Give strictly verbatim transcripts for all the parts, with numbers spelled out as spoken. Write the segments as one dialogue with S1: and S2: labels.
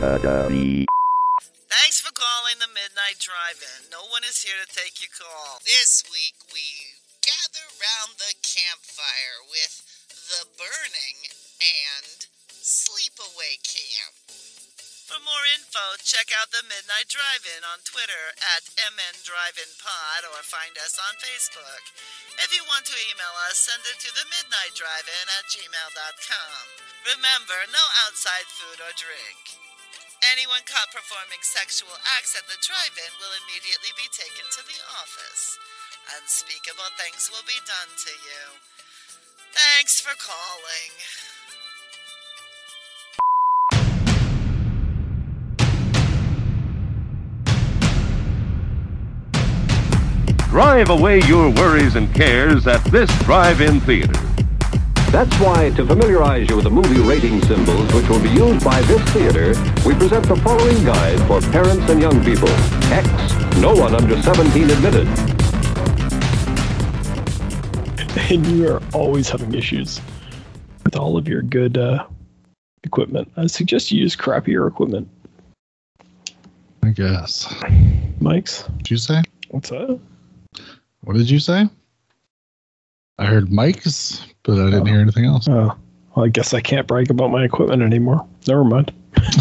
S1: Thanks for calling the Midnight Drive-In. No one is here to take your call. This week, we gather round the campfire with The Burning and Sleepaway Camp. For more info, check out the Midnight Drive-In on Twitter at M N Drive-In Pod or find us on Facebook. If you want to email us, send it to the midnight drive-in at gmail dot com. Remember, no outside food or drink. Anyone caught performing sexual acts at the drive-in will immediately be taken to the office. Unspeakable things will be done to you. Thanks for calling.
S2: Drive away your worries and cares at this drive-in theater.
S3: That's why, to familiarize you with the movie rating symbols which will be used by this theater, we present the following guide for parents and young people. X, no one under seventeen admitted.
S4: And you are always having issues with all of your good uh, equipment. I suggest you use crappier equipment.
S5: I guess.
S4: Mike's?
S5: What'd you say?
S4: What's that?
S5: What did you say? I heard Mike's, but I didn't
S4: oh.
S5: hear anything else.
S4: Oh, well, I guess I can't brag about my equipment anymore. Never mind.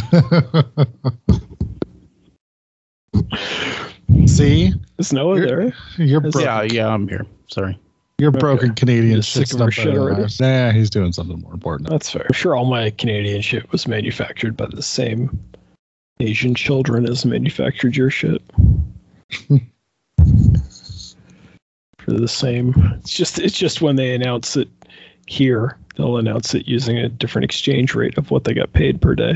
S5: See?
S4: Is Noah
S5: you're,
S4: there?
S5: You're
S4: Is
S5: broken.
S6: Yeah, yeah, I'm here. Sorry.
S5: You're
S4: okay.
S5: broken Canadian
S4: You're
S5: shit.
S4: sick of our shit already?
S5: Nah, he's doing something more important.
S4: That's fair. I'm sure all my Canadian shit was manufactured by the same Asian children as manufactured your shit. For the same, it's just it's just when they announce it here, they'll announce it using a different exchange rate of what they got paid per day.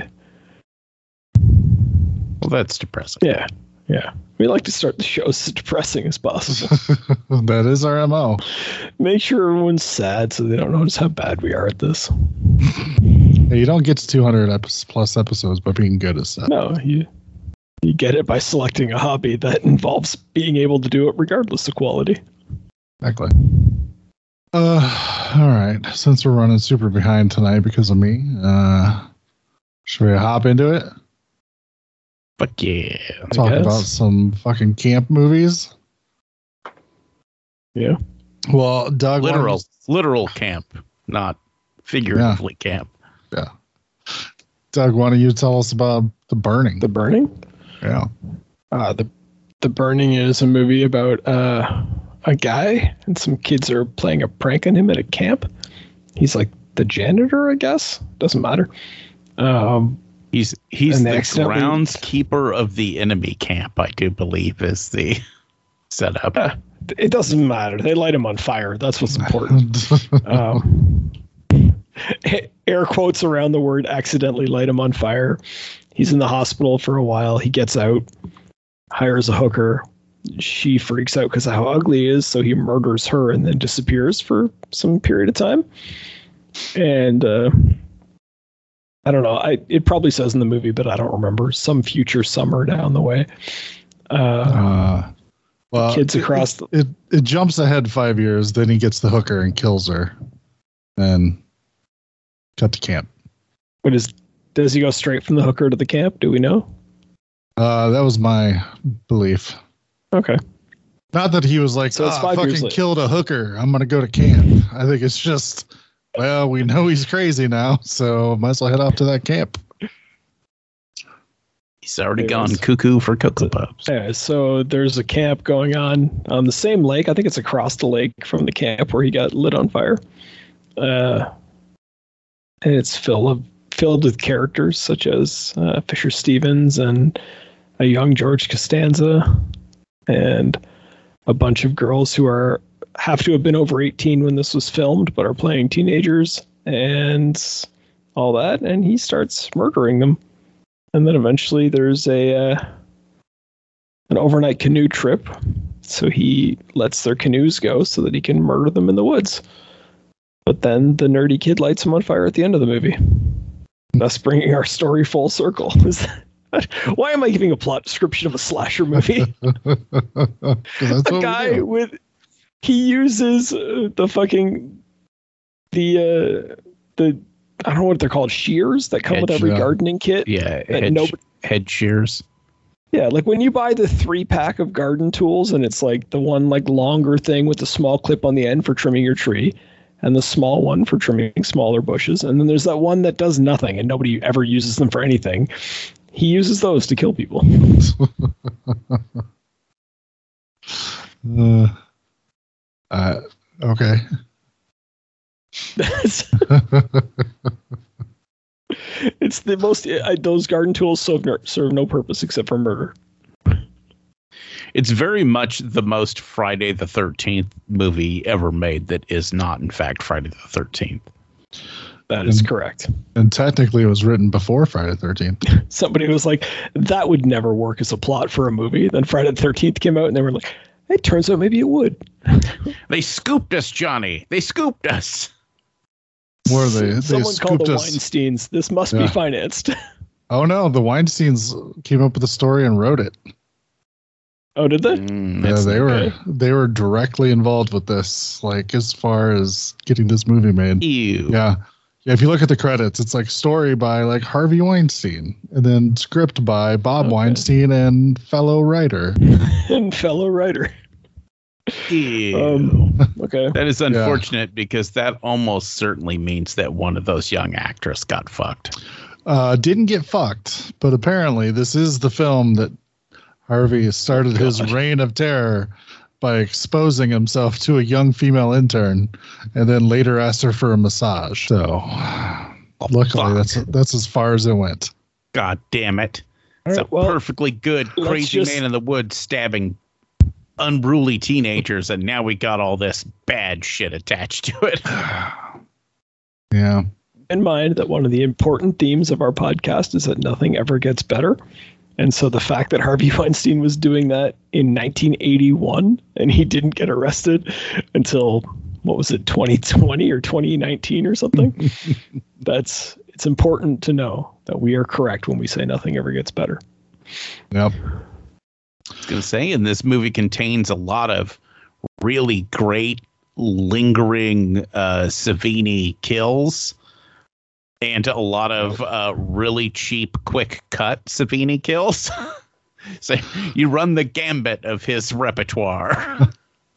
S6: Well, that's depressing.
S4: Yeah, yeah. We like to start the show as depressing as possible.
S5: That is our M O.
S4: Make sure everyone's sad so they don't notice how bad we are at this.
S5: Hey, you don't get to two hundred epi- plus episodes by being good at stuff.
S4: No, you you get it by selecting a hobby that involves being able to do it regardless of quality.
S5: Exactly. Uh, all right. Since we're running super behind tonight because of me, uh, should we hop into it?
S6: Fuck yeah.
S5: Talk
S4: guess.
S5: about some fucking camp movies.
S4: Yeah.
S5: Well, Doug,
S6: Literal,
S5: wanted-
S6: literal camp, not figuratively
S5: Yeah.
S6: camp.
S5: Yeah. Doug, why don't you tell us about The Burning?
S4: The Burning?
S5: Yeah.
S4: Uh, the The Burning is a movie about uh, a guy and some kids are playing a prank on him at a camp. He's like the janitor, I guess. Doesn't matter. Um,
S6: He's he's
S4: And
S6: the
S4: they accidentally-
S6: groundskeeper of the enemy camp, I do believe, is the setup.
S4: uh, it doesn't matter. They light him on fire. That's what's important. um, air quotes around the word accidentally light him on fire. He's in the hospital for a while. He gets out, hires a hooker. She freaks out because of how ugly he is, so he murders her and then disappears for some period of time. And uh, I don't know. I it probably says in the movie, but I don't remember. Some future summer down the way. Uh,
S5: uh, well,
S4: kids across
S5: it,
S4: the...
S5: it, it jumps ahead five years. Then he gets the hooker and kills her. And cut to camp.
S4: What is... Does he go straight from the hooker to the camp? Do we know?
S5: Uh, that was my belief.
S4: Okay.
S5: Not that he was like,
S4: So it's
S5: oh,
S4: five
S5: I
S4: years
S5: fucking
S4: later.
S5: killed a hooker. I'm going to go to camp. I think it's just, well, we know he's crazy now, so might as well head off to that camp.
S6: He's already
S4: It
S6: gone
S4: is.
S6: cuckoo for Cocoa Puffs.
S4: Yeah, so there's a camp going on on the same lake. I think it's across the lake from the camp where he got lit on fire. Uh, and it's filled of, filled with characters such as uh, Fisher Stevens and a young George Costanza and a bunch of girls who are have to have been over eighteen when this was filmed, but are playing teenagers and all that. And he starts murdering them. And then eventually there's a uh, an overnight canoe trip. So he lets their canoes go so that he can murder them in the woods. But then the nerdy kid lights him on fire at the end of the movie. Thus bringing our story full circle. Is that, why am I giving a plot description of a slasher movie?
S5: That's
S4: A guy with... He uses uh, the fucking... The... Uh, the I don't know what they're called, shears that come
S6: Hedge,
S4: with every
S5: yeah.
S4: gardening kit.
S6: Yeah,
S4: that
S6: head,
S4: nobody-
S6: head shears.
S4: Yeah, like when you buy the three pack of garden tools and it's like the one like longer thing with the small clip on the end for trimming your tree and the small one for trimming smaller bushes. And then there's that one that does nothing and nobody ever uses them for anything. He uses those to kill people.
S5: uh, uh, okay.
S4: That's- it's the most, I, those garden tools serve no, serve no purpose except for murder.
S6: It's very much the most Friday the thirteenth movie ever made that is not, in fact, Friday the thirteenth.
S4: That is
S5: And-
S4: correct.
S5: And technically, it was written before Friday the thirteenth.
S4: Somebody was like, that would never work as a plot for a movie. Then Friday the thirteenth came out and they were like, it turns out maybe it would.
S6: They scooped us, Johnny. They scooped us.
S5: Where they they
S4: Someone called
S5: scooped
S4: the
S5: us.
S4: Weinsteins. This must
S5: Yeah.
S4: be financed.
S5: Oh no, the Weinsteins came up with the story and wrote it.
S4: Oh, did they?
S6: Mm,
S5: Yeah,
S6: that's
S5: they
S6: okay.
S5: were they were directly involved with this, like as far as getting this movie made.
S6: Ew.
S5: Yeah. Yeah, if you look at the credits, it's like story by like Harvey Weinstein and then script by Bob
S4: Okay.
S5: Weinstein and fellow writer.
S4: And fellow writer.
S6: Ew.
S4: Um, okay.
S6: That is unfortunate because that almost certainly means that one of those young actors got fucked.
S5: Uh, didn't get fucked, but apparently this is the film that Harvey started his
S4: God.
S5: reign of terror by exposing himself to a young female intern and then later asked her for a massage. So luckily
S6: fuck.
S5: that's that's as far as it went.
S6: God damn it.
S4: All
S6: It's
S4: right,
S6: a
S4: well,
S6: perfectly good,
S4: let's
S6: crazy
S4: just-
S6: man in the woods stabbing unruly teenagers, and now we got all this bad shit attached to it.
S5: Yeah.
S4: in mind that one of the important themes of our podcast is that nothing ever gets better. And so the fact that Harvey Weinstein was doing that in nineteen eighty-one and he didn't get arrested until, what was it, twenty twenty or twenty nineteen or something? That's, it's important to know that we are correct when we say nothing ever gets better.
S5: Yep.
S6: I was going to say, and this movie contains a lot of really great lingering uh, Savini kills and a lot of uh, really cheap, quick cut Savini kills. So you run the gambit of his repertoire.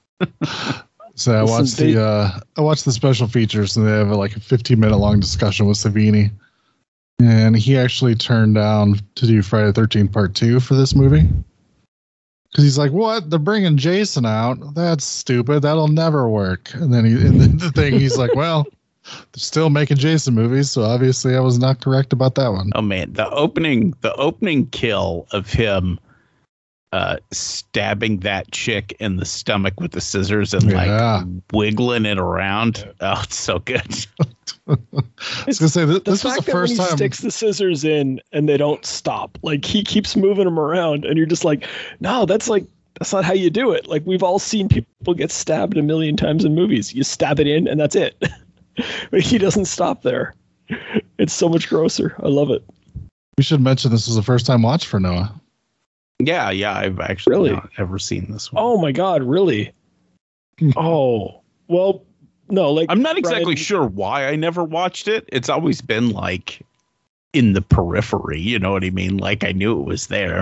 S5: So I
S4: Listen,
S5: watched
S4: they-
S5: the uh, I watched the special features, and they have like a fifteen minute long discussion with Savini, and he actually turned down to do Friday the thirteenth Part Two for this movie because he's like, "What? They're bringing Jason out? That's stupid. That'll never work." And then he, and then the thing, he's like, "Well, they're still making Jason movies, so obviously I was not correct about that one."
S6: Oh man, the opening the opening kill of him uh stabbing that chick in the stomach with the scissors and
S5: Yeah.
S6: like wiggling it around. Oh, it's so good.
S5: I was gonna say th-
S4: The
S5: this was
S4: fact
S5: the
S4: that when
S5: first
S4: he
S5: time.
S4: sticks the scissors in and they don't stop, like he keeps moving them around, and you're just like, no, that's like that's not how you do it. Like we've all seen people get stabbed a million times in movies. You stab it in, and that's it. But he doesn't stop there. It's so much grosser. I love it.
S5: We should mention this was the first time watch for Noah.
S6: Yeah, yeah, I've actually
S4: Really?
S6: not ever seen this one.
S4: Oh my God, really? Oh well, no, like
S6: I'm not exactly
S4: Brian-
S6: sure why I never watched it. It's always been like in the periphery, you know what I mean? Like I knew it was there.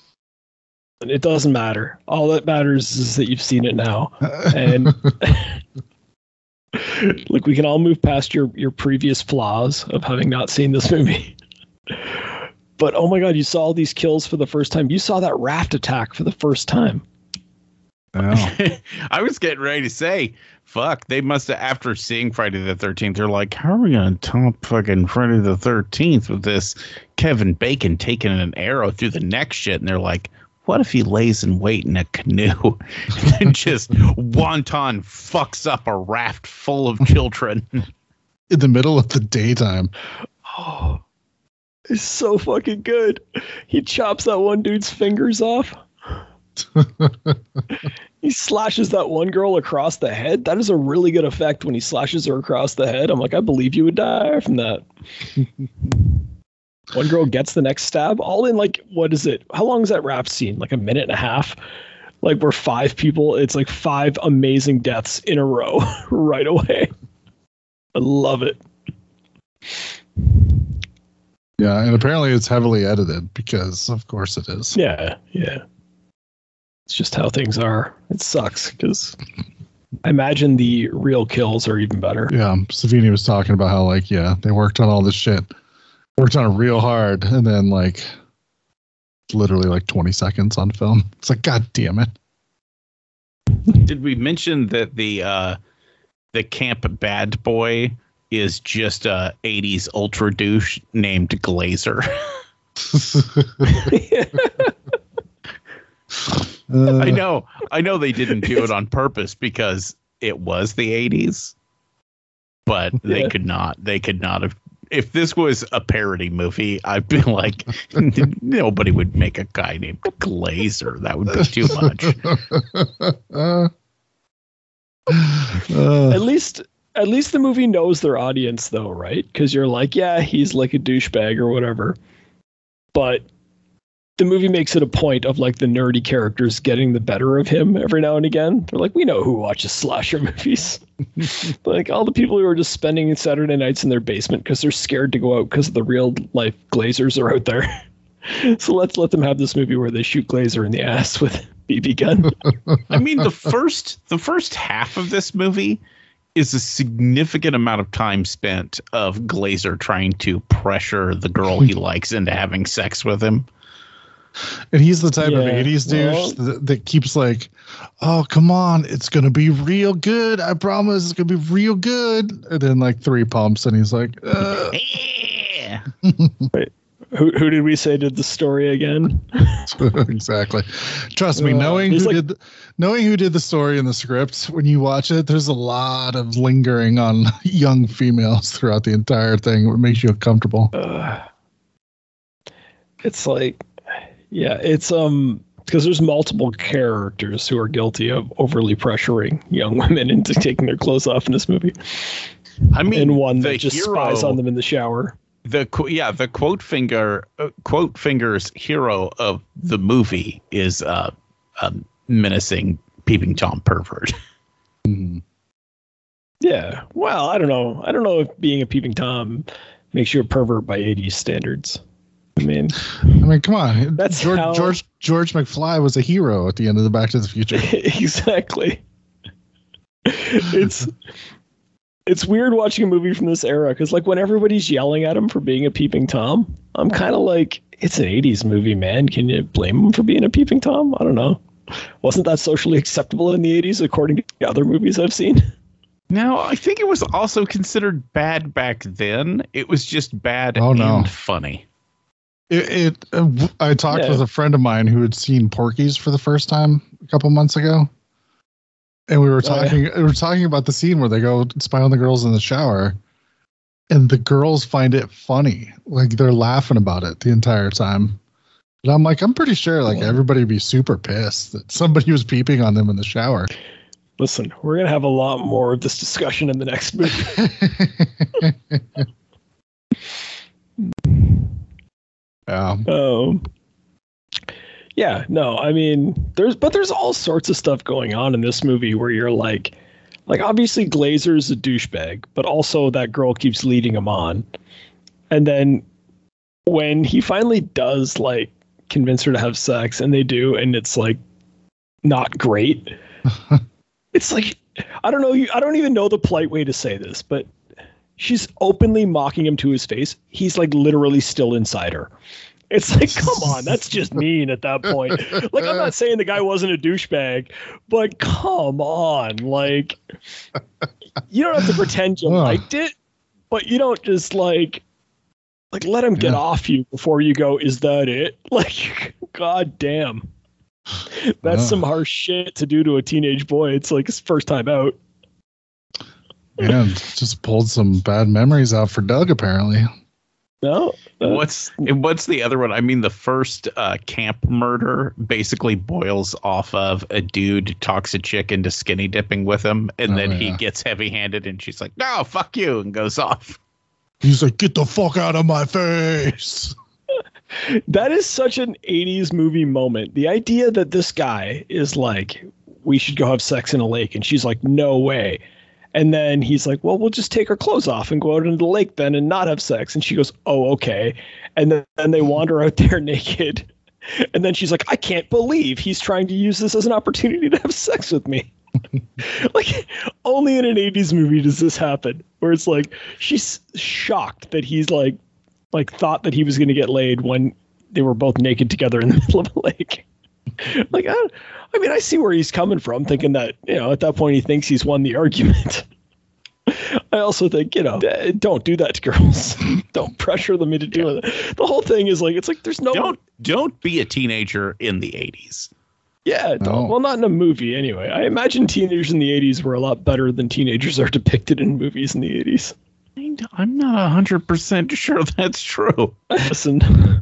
S4: It doesn't matter. All that matters is that you've seen it now. And look, we can all move past your your previous flaws of having not seen this movie. But oh my God, you saw all these kills for the first time. You saw that raft attack for the first time.
S5: Yeah.
S6: I was getting ready to say, fuck, they must have, after seeing Friday the thirteenth, they're like, how are we going to top fucking Friday the thirteenth with this Kevin Bacon taking an arrow through the neck shit? And they're like, what if he lays in wait in a canoe and just wonton fucks up a raft full of children?
S5: In the middle of the daytime.
S4: Oh, it's so fucking good. He chops that one dude's fingers off. He slashes that one girl across the head. That is a really good effect when he slashes her across the head. I'm like, I believe you would die from that. One girl gets the next stab, all in like, what is it? How long is that rap scene? Like a minute and a half? Like we're five people. It's like five amazing deaths in a row right away. I love it.
S5: Yeah, and apparently it's heavily edited because, of course, it is.
S4: Yeah, yeah. It's just how things are. It sucks because I imagine the real kills are even better.
S5: Yeah, Savini was talking about how, like, yeah, they worked on all this shit, worked on it real hard, and then, like, literally, like, twenty seconds on film. It's like, God damn it.
S6: Did we mention that the uh, the camp bad boy is just a eighties ultra douche named Glazer?
S5: Uh,
S6: I know, I know they didn't do it on purpose because it was the eighties, but they
S4: Yeah.
S6: could not. They could not have. If this was a parody movie, I'd be like, nobody would make a guy named Glazer. That would be too much.
S5: uh, uh,
S4: At least, at least the movie knows their audience, though, right? Because you're like, yeah, he's like a douchebag or whatever, but the movie makes it a point of like the nerdy characters getting the better of him every now and again. They're like, we know who watches slasher movies. Like all the people who are just spending Saturday nights in their basement because they're scared to go out because the real life Glazers are out there. So let's let them have this movie where they shoot Glazer in the ass with B B gun.
S6: I mean, the first the first half of this movie is a significant amount of time spent of Glazer trying to pressure the girl he likes into having sex with him.
S5: and he's the type of
S4: Yeah,
S5: eighties douche
S4: well-
S5: that, that keeps like, oh, come on, it's going to be real good. I promise it's going to be real good. And then like three pumps and he's like, uh.
S6: Yeah.
S4: who, who did we say did the story again?
S5: Exactly. Trust me,
S4: Uh,
S5: knowing
S4: there's
S5: who
S4: like-
S5: did the, knowing who did the story in the script, when you watch it, there's a lot of lingering on young females throughout the entire thing. It makes you uncomfortable.
S4: Uh, it's like, yeah, it's um because there's multiple characters who are guilty of overly pressuring young women into taking their clothes off in this movie,
S6: I mean,
S4: and one
S6: the
S4: that just
S6: hero,
S4: spies on them in the shower.
S6: The qu- yeah, the quote finger uh, quote fingers hero of the movie is uh, a menacing peeping tom pervert.
S5: Mhm.
S4: Yeah, well, I don't know. I don't know if being a peeping tom makes you a pervert by eighties standards. I mean,
S5: I mean, come on.
S4: That's
S5: George,
S4: how-
S5: George George McFly was a hero at the end of the Back to the Future.
S4: exactly. It's it's weird watching a movie from this era because, like, when everybody's yelling at him for being a peeping tom, I'm kind of like, it's an eighties movie, man. Can you blame him for being a peeping tom? I don't know. Wasn't that socially acceptable in the eighties, according to other movies I've seen?
S6: No, I think it was also considered bad back then. It was just bad
S5: Oh, no.
S6: and funny.
S5: It, it uh, w- I talked
S4: Yeah.
S5: with a friend of mine who had seen Porky's for the first time a couple months ago, and we were
S4: Oh, yeah.
S5: talking. We were talking about the scene where they go spy on the girls in the shower, and the girls find it funny, like they're laughing about it the entire time. And I'm like, I'm pretty sure, like
S4: Yeah.
S5: everybody would be super pissed that somebody was peeping on them in the shower.
S4: Listen, we're gonna have a lot more of this discussion in the next movie.
S5: Yeah.
S4: Um, yeah, no, I mean, there's, but there's all sorts of stuff going on in this movie where you're like, like obviously Glazer's a douchebag, but also that girl keeps leading him on. And then when he finally does like convince her to have sex and they do, and it's like not great, it's like, I don't know, you, I don't even know the polite way to say this, but she's openly mocking him to his face. He's like literally still inside her. It's like, come on, that's just mean at that point. Like, I'm not saying the guy wasn't a douchebag, but come on. Like, you don't have to pretend you
S5: Ugh.
S4: liked it, but you don't just like, like let him get
S5: Yeah.
S4: off you before you go, is that it? Like, god damn. That's
S5: Ugh.
S4: some harsh shit to do to a teenage boy. It's like his first time out.
S5: And just pulled some bad memories out for Doug, apparently.
S4: No? Uh,
S6: What's and what's the other one? I mean, the first uh, camp murder basically boils off of a dude talks a chick into skinny dipping with him, and
S5: Oh,
S6: then he
S5: yeah.
S6: gets heavy handed, and she's like, "No, fuck you," and goes off.
S5: He's like, get the fuck out of my face.
S4: That is such an eighties movie moment. The idea that this guy is like, we should go have sex in a lake, and she's like, no way. And then he's like, well, we'll just take our clothes off and go out into the lake then and not have sex. And she goes, oh, okay. And then and they wander out there naked. And then she's like, I can't believe he's trying to use this as an opportunity to have sex with me. Like, only in an eighties movie does this happen, where it's like she's shocked that he's like, like thought that he was going to get laid when they were both naked together in the middle of a lake. Like, I, I mean, I see where he's coming from, thinking that, you know, at that point he thinks he's won the argument. I also think, you know, don't do that to girls. Don't pressure them into doing yeah. it. The whole thing is like, it's like, there's no...
S6: Don't, don't be a teenager in the eighties.
S4: Yeah,
S5: No.
S4: don't. Well, not in a movie anyway. I imagine teenagers in the eighties were a lot better than teenagers are depicted in movies in the eighties.
S6: I'm not one hundred percent sure that's true.
S4: Listen,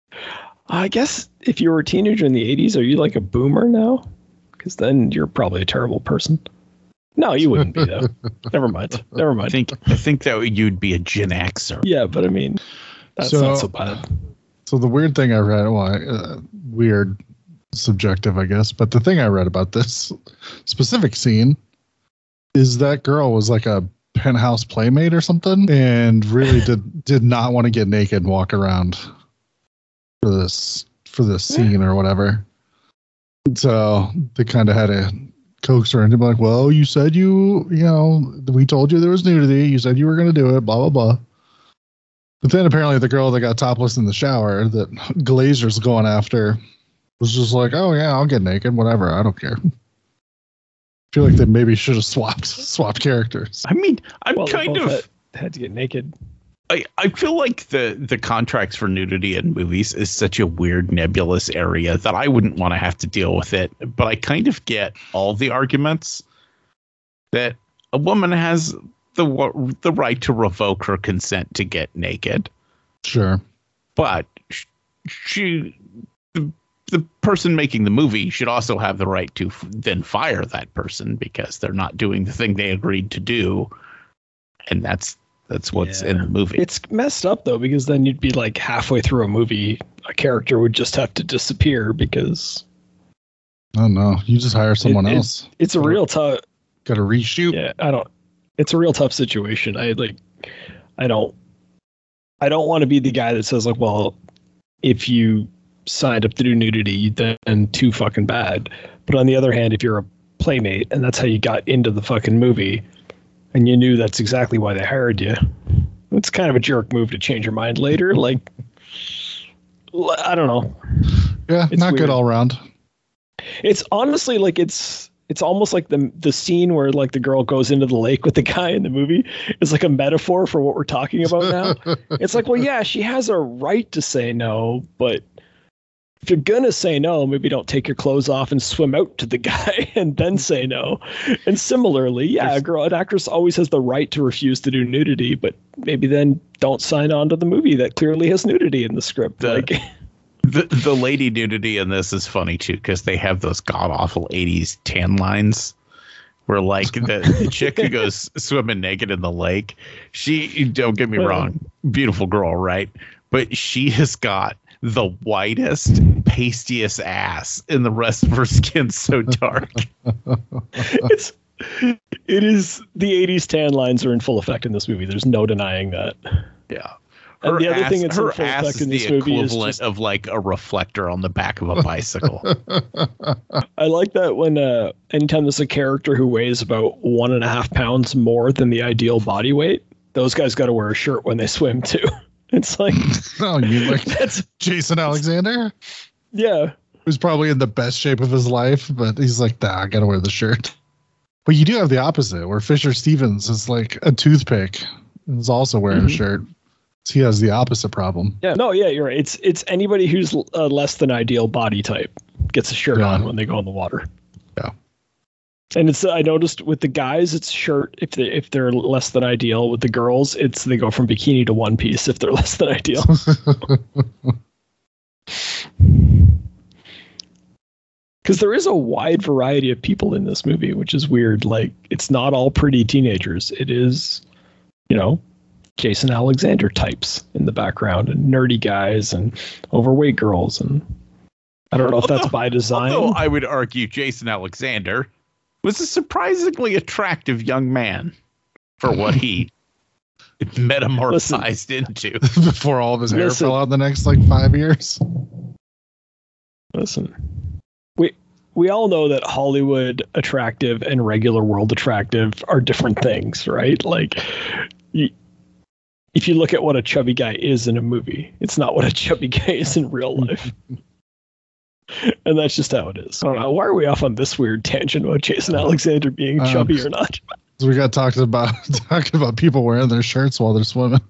S4: I guess if you were a teenager in the eighties, are you like a boomer now? Because then you're probably a terrible person. No, you wouldn't be, though. Never mind. Never mind.
S6: I think I think that you'd be a Gen Xer.
S4: Yeah, but I mean, that's
S5: So-
S4: not so bad.
S5: So the weird thing I read, well, I- uh, weird, subjective, I guess, but the thing I read about this specific scene is that girl was like a penthouse playmate or something, and really did did not want to get naked and walk around for this for this scene or whatever. So they kind of had to coax her into be like, well, you said you, you know, we told you there was nudity. You said you were going to do it, blah, blah, blah. But then apparently the girl that got topless in the shower that Glazer's going after was just like, oh, yeah, I'll get naked, whatever. I don't care. I feel like they maybe should have swapped swapped characters.
S6: I mean, I'm
S4: Well, they
S6: kind
S4: both
S6: of...
S4: had, had to get naked.
S6: I, I feel like the, the contracts for nudity in movies is such a weird, nebulous area that I wouldn't want to have to deal with it. But I kind of get all the arguments that a woman has the wa- the right to revoke her consent to get naked.
S5: Sure.
S6: But sh- she, the, the person making the movie should also have the right to f- then fire that person because they're not doing the thing they agreed to do. And that's That's what's
S4: Yeah.
S6: in the movie.
S4: It's messed up, though, because then you'd be like halfway through a movie, a character would just have to disappear because
S5: Oh, no. You just hire someone
S4: It- it-
S5: else.
S4: it's a real tough.
S5: Got to reshoot.
S4: Yeah, I don't. It's a real tough situation. I like. I don't. I don't want to be the guy that says like, well, if you signed up to do nudity, then too fucking bad. But on the other hand, if you're a playmate and that's how you got into the fucking movie, and you knew that's exactly why they hired you, it's kind of a jerk move to change your mind later. Like, l- I don't know.
S5: Yeah,
S4: It's
S5: not
S4: weird.
S5: good all around.
S4: It's honestly like it's it's almost like the the scene where like the girl goes into the lake with the guy in the movie is like a metaphor for what we're talking about now. It's like, well, yeah, she has a right to say no, but if you're gonna say no, maybe don't take your clothes off and swim out to the guy and then say no. And similarly, yeah, a girl, an actress always has the right to refuse to do nudity, but maybe then don't sign on to the movie that clearly has nudity in the script.
S6: The-
S4: like,
S6: The the lady nudity in this is funny too because they have those god awful eighties tan lines where like the, the chick who goes swimming naked in the lake, she, don't get me wrong, beautiful girl, right? But she has got the whitest, pastiest ass, and the rest of her skin's so dark.
S4: it's it is the eighties tan lines are in full effect in this movie. There's no denying that.
S6: Yeah.
S4: And
S6: Her
S4: the other
S6: ass,
S4: thing that's in
S6: her
S4: full
S6: ass
S4: effect
S6: is
S4: in this
S6: the
S4: movie is
S6: equivalent
S4: just,
S6: of like a reflector on the back of a bicycle.
S4: I like that when uh anytime there's a character who weighs about one and a half pounds more than the ideal body weight, those guys got to wear a shirt when they swim too. It's like
S5: Oh, you like
S4: that's
S5: Jason Alexander?
S4: yeah.
S5: Who's probably in the best shape of his life, but he's like, nah, I gotta wear the shirt. But you do have the opposite, where Fisher Stevens is like a toothpick and is also wearing
S4: Mhm.
S5: a shirt. So he has the opposite problem.
S4: Yeah, no, yeah, you're right. It's it's anybody who's uh, less than ideal body type gets a shirt
S5: Yeah.
S4: on when they go in the water.
S5: Yeah.
S4: And it's I noticed with the guys, it's shirt if they if they're less than ideal. With the girls, it's they go from bikini to one piece if they're less than ideal. Because there is a wide variety of people in this movie, which is weird. Like it's not all pretty teenagers. It is, you know, Jason Alexander types in the background and nerdy guys and overweight girls. And I don't know if that's by design.
S6: Although I would argue Jason Alexander, was a surprisingly attractive young man for what he metamorphosed into.
S5: Before all of his hair
S4: Listen.
S5: fell out the next like five years.
S4: Listen, we we all know that Hollywood attractive and regular world attractive are different things, right? Like, you, if you look at what a chubby guy is in a movie, it's not what a chubby guy is in real life. And that's just how it is. I don't know. Why are we off on this weird tangent about Jason Alexander being
S5: Um,
S4: chubby or not?
S5: So we got talking about talking about people wearing their shirts while they're swimming.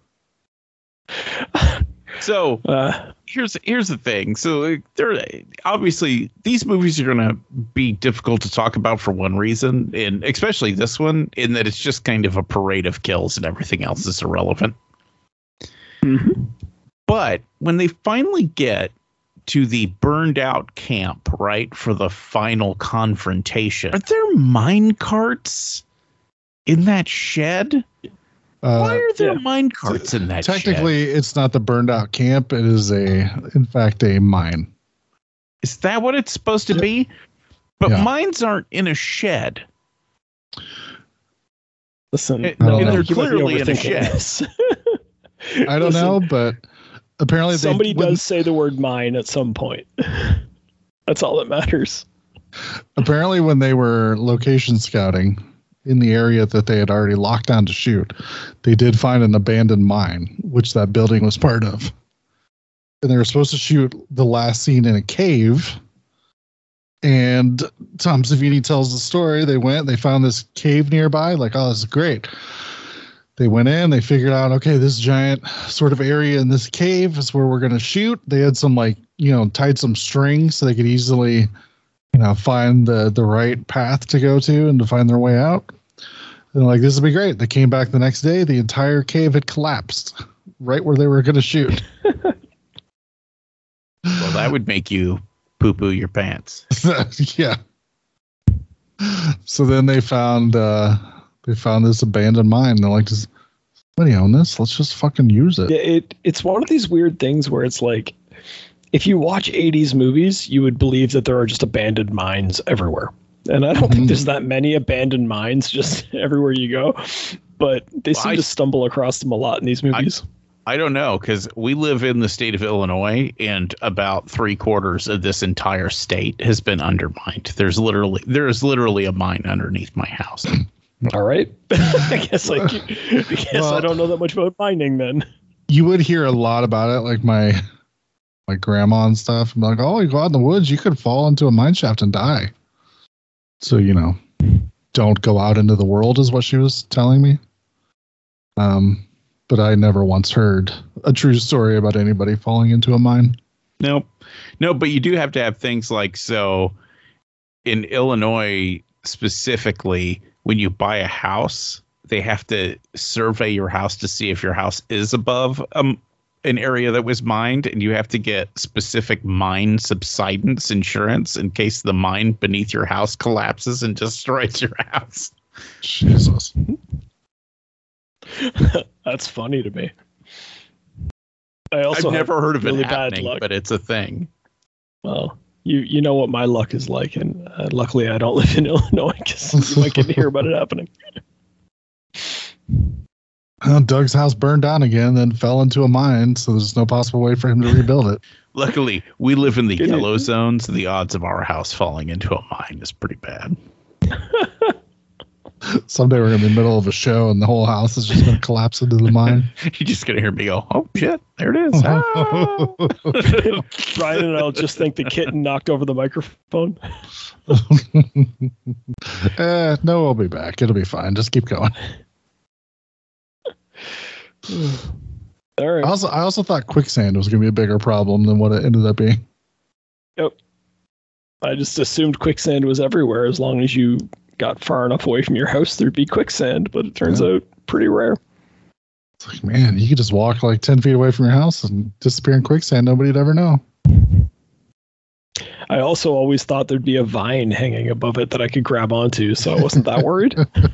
S6: So
S4: Uh,
S6: here's here's the thing. So like, there, obviously, these movies are going to be difficult to talk about for one reason, and especially this one, in that it's just kind of a parade of kills and everything else is irrelevant.
S4: mhm.
S6: But when they finally get to the burned out camp, right, for the final confrontation, are there mine carts in that shed?
S5: Uh,
S6: Why are there
S4: yeah.
S6: mine carts in that shed?
S5: Technically, it's not the burned out camp. It is a, in fact, a mine.
S6: Is that what it's supposed to be? But
S5: Yeah.
S6: mines aren't in a shed.
S4: Listen,
S6: And-
S5: and
S4: I
S5: they're
S4: think you might be
S6: clearly in a
S4: overthinking
S6: shed.
S4: this.
S5: I don't
S4: Listen,
S5: know, but apparently they,
S4: Somebody
S5: when-
S4: does say the word mine at some point. That's all that matters.
S5: Apparently, when they were location scouting in the area that they had already locked down to shoot, they did find an abandoned mine, which that building was part of. And they were supposed to shoot the last scene in a cave. And Tom Savini tells the story. They went, they found this cave nearby. Like, oh, this is great. They went in, they figured out, okay, this giant sort of area in this cave is where we're going to shoot. They had some, like, you know, tied some strings so they could easily, you know, find the, the right path to go to and to find their way out. And like, this would be great. They came back the next day. The entire cave had collapsed right where they were going to shoot.
S6: Well, that would make you poo-poo your pants.
S5: Yeah. So then they found, uh, they found this abandoned mine. They're like, does anybody own this? Let's just fucking use it.
S4: Yeah, it it's one of these weird things where it's like, if you watch eighties movies, you would believe that there are just abandoned mines everywhere. And I don't think there's that many abandoned mines just everywhere you go, but they
S6: Well,
S4: seem
S6: I-
S4: to stumble across them a lot in these movies.
S6: I don't know, because we live in the state of Illinois, and about three quarters of this entire state has been undermined. There's literally there is literally a mine underneath my house.
S4: All right. I guess like I guess
S5: Well-
S4: I don't know that much about mining then.
S5: You would hear a lot about it, like my my grandma and stuff. I'm like, oh, you go out in the woods, you could fall into a mine shaft and die. So, you know, don't go out into the world is what she was telling me. Um, but I never once heard a true story about anybody falling into a mine.
S6: Nope. No, but you do have to have things like, so in Illinois specifically, when you buy a house, they have to survey your house to see if your house is above um, an area that was mined, and you have to get specific mine subsidence insurance in case the mine beneath your house collapses and destroys your house.
S5: Jesus.
S4: That's funny to me. I also
S6: I've never
S4: have
S6: heard of
S4: really
S6: it
S4: bad
S6: happening,
S4: luck.
S6: but it's a thing.
S4: Well, you you know what my luck is like, and uh, luckily I don't live in Illinois because you might get to hear about it happening.
S5: Well, Doug's house burned down again, then fell into a mine, so there's no possible way for him to rebuild it.
S6: Luckily, we live in the
S4: Good.
S6: yellow zone, so the odds of our house falling into a mine is pretty bad.
S5: Someday we're going to be in the middle of a show and the whole house is just going to collapse into the mine.
S6: You're just going to hear me go, oh, shit, there it is. Ah.
S4: Brian and I'll just think the kitten knocked over the microphone.
S5: eh, no, we'll be back. It'll be fine. Just keep going.
S4: All right.
S5: I also, I also thought quicksand was going to be a bigger problem than what it ended up being.
S4: Yep. I just assumed quicksand was everywhere. As long as you got far enough away from your house, there'd be quicksand, but it turns
S5: Yeah.
S4: out pretty rare.
S5: It's like, man, you could just walk like ten feet away from your house and disappear in quicksand. Nobody'd ever know.
S4: I also always thought there'd be a vine hanging above it that I could grab onto, so I wasn't that worried.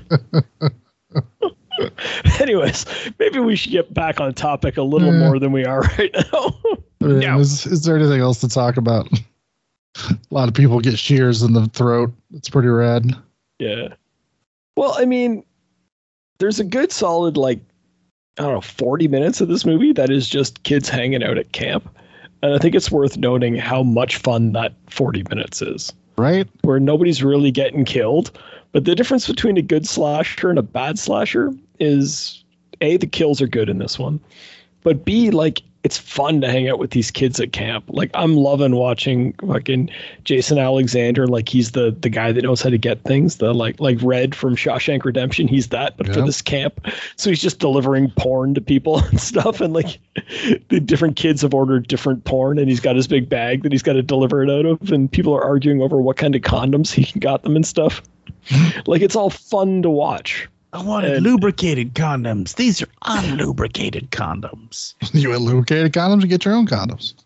S4: Anyways, maybe we should get back on topic a little
S5: Yeah.
S4: more than we are right now.
S5: Uh,
S6: Yeah.
S5: Is, is there anything else to talk about? A lot of people get shears in the throat. It's pretty rad.
S4: Yeah. Well, I mean, there's a good solid, like, I don't know, forty minutes of this movie that is just kids hanging out at camp. And I think it's worth noting how much fun that forty minutes is.
S5: Right?
S4: Where nobody's really getting killed. But the difference between a good slasher and a bad slasher is, A, the kills are good in this one. But B, like, it's fun to hang out with these kids at camp. Like, I'm loving watching fucking Jason Alexander. Like, he's the the guy that knows how to get things. The like like Red from Shawshank Redemption. He's that, but
S5: yeah.
S4: for this camp. So he's just delivering porn to people and stuff. And like, the different kids have ordered different porn, and he's got his big bag that he's got to deliver it out of. And people are arguing over what kind of condoms he got them and stuff. Like, it's all fun to watch.
S6: I wanted
S4: And-
S6: lubricated condoms. These are unlubricated condoms.
S5: You want lubricated condoms and get your own condoms.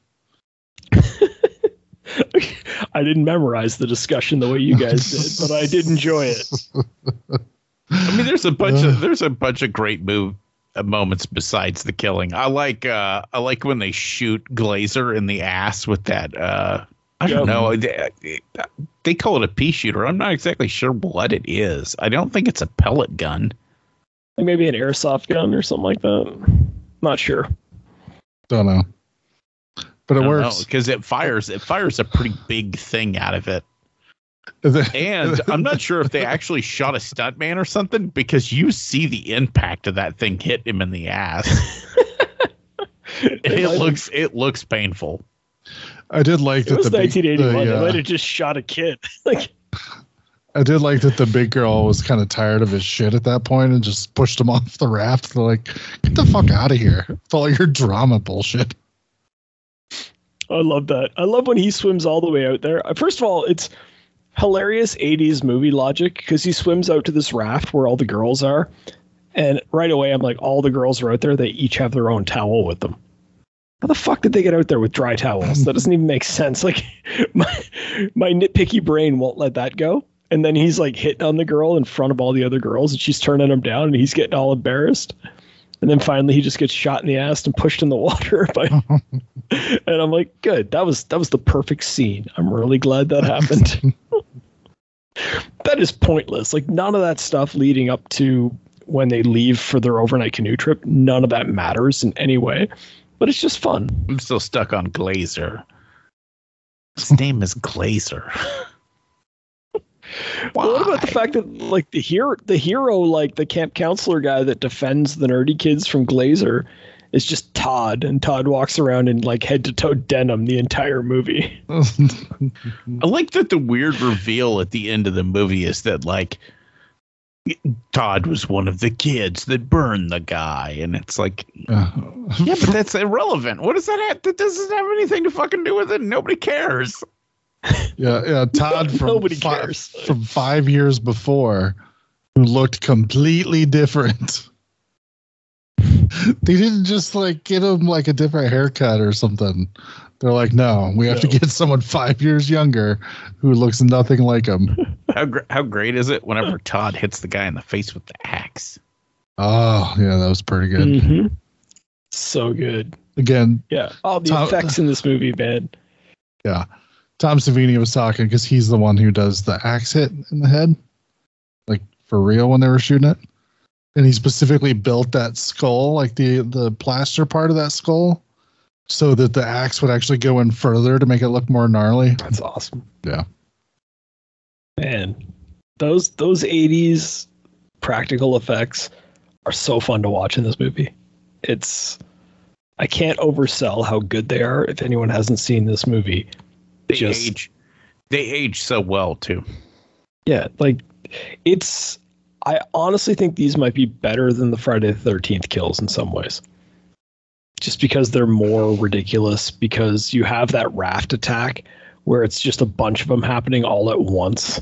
S4: I didn't memorize the discussion the way you guys did, but I did enjoy it.
S6: I mean, there's a bunch of there's a bunch of great move uh, moments besides the killing. I like uh, I like when they shoot Glazer in the ass with that. Uh, I don't
S4: Yep.
S6: know. They, they call it a pea shooter. I'm not exactly sure what it is. I don't think it's a pellet gun.
S4: Like maybe an airsoft gun or something like that. Not sure.
S5: Don't know. But it works.
S6: Because it fires. It fires a pretty big thing out of it. And I'm not sure if they actually shot a stuntman or something, because you see the impact of that thing hit him in the ass. it looks it looks painful.
S5: I did like
S4: It
S5: that
S4: was
S5: the big,
S4: nineteen eighty-one.
S5: the,
S4: They
S5: uh,
S4: might have just shot a kid. Like,
S5: I did like that the big girl was kind of tired of his shit at that point and just pushed him off the raft. They're like, get the fuck out of here with all your drama bullshit.
S4: I love that. I love when he swims all the way out there. Uh, First of all, it's hilarious eighties movie logic because he swims out to this raft where all the girls are. And right away, I'm like, all the girls are out there. They each have their own towel with them. How the fuck did they get out there with dry towels? That doesn't even make sense. Like, my, my nitpicky brain won't let that go. And then he's like hitting on the girl in front of all the other girls, and she's turning him down, and he's getting all embarrassed. And then finally, he just gets shot in the ass and pushed in the water. By, and I'm like, good. That was that was the perfect scene. I'm really glad that happened. That is pointless. Like, none of that stuff leading up to when they leave for their overnight canoe trip, none of that matters in any way. But it's just fun.
S6: I'm still stuck on Glazer. His name is Glazer.
S4: Well, what about the fact that, like, the hero, the hero, like the camp counselor guy that defends the nerdy kids from Glazer, is just Todd, and Todd walks around in like head to toe denim the entire movie.
S6: I like that the weird reveal at the end of the movie is that, like, Todd was one of the kids that burned the guy, and it's like,
S5: Uh,
S6: yeah, but that's irrelevant. What does that have? That doesn't have anything to fucking do with it. Nobody cares.
S5: yeah, yeah. Todd from
S4: Nobody
S5: fi-
S4: cares.
S5: from five years before, who looked completely different. They didn't just like get him like a different haircut or something. They're like, no, we have
S4: No.
S5: to get someone five years younger who looks nothing like him.
S6: How gr- how great is it whenever Todd hits the guy in the face with the axe?
S5: Oh, yeah, that was pretty good.
S4: Mm-hmm. So good.
S5: Again,
S4: Yeah. All the
S5: Tom-
S4: effects in this movie, man.
S5: yeah. Tom Savini was talking because he's the one who does the axe hit in the head, like for real when they were shooting it. And he specifically built that skull, like the, the plaster part of that skull, so that the axe would actually go in further to make it look more gnarly.
S4: That's awesome.
S5: Yeah.
S4: Man, those those eighties practical effects are so fun to watch in this movie. It's I can't oversell how good they are. If anyone hasn't seen this movie,
S6: They
S4: Just-
S6: age. They age so well too.
S4: yeah, like it's. I honestly think these might be better than the Friday the thirteenth kills in some ways. Just because they're more ridiculous, because you have that raft attack where it's just a bunch of them happening all at once.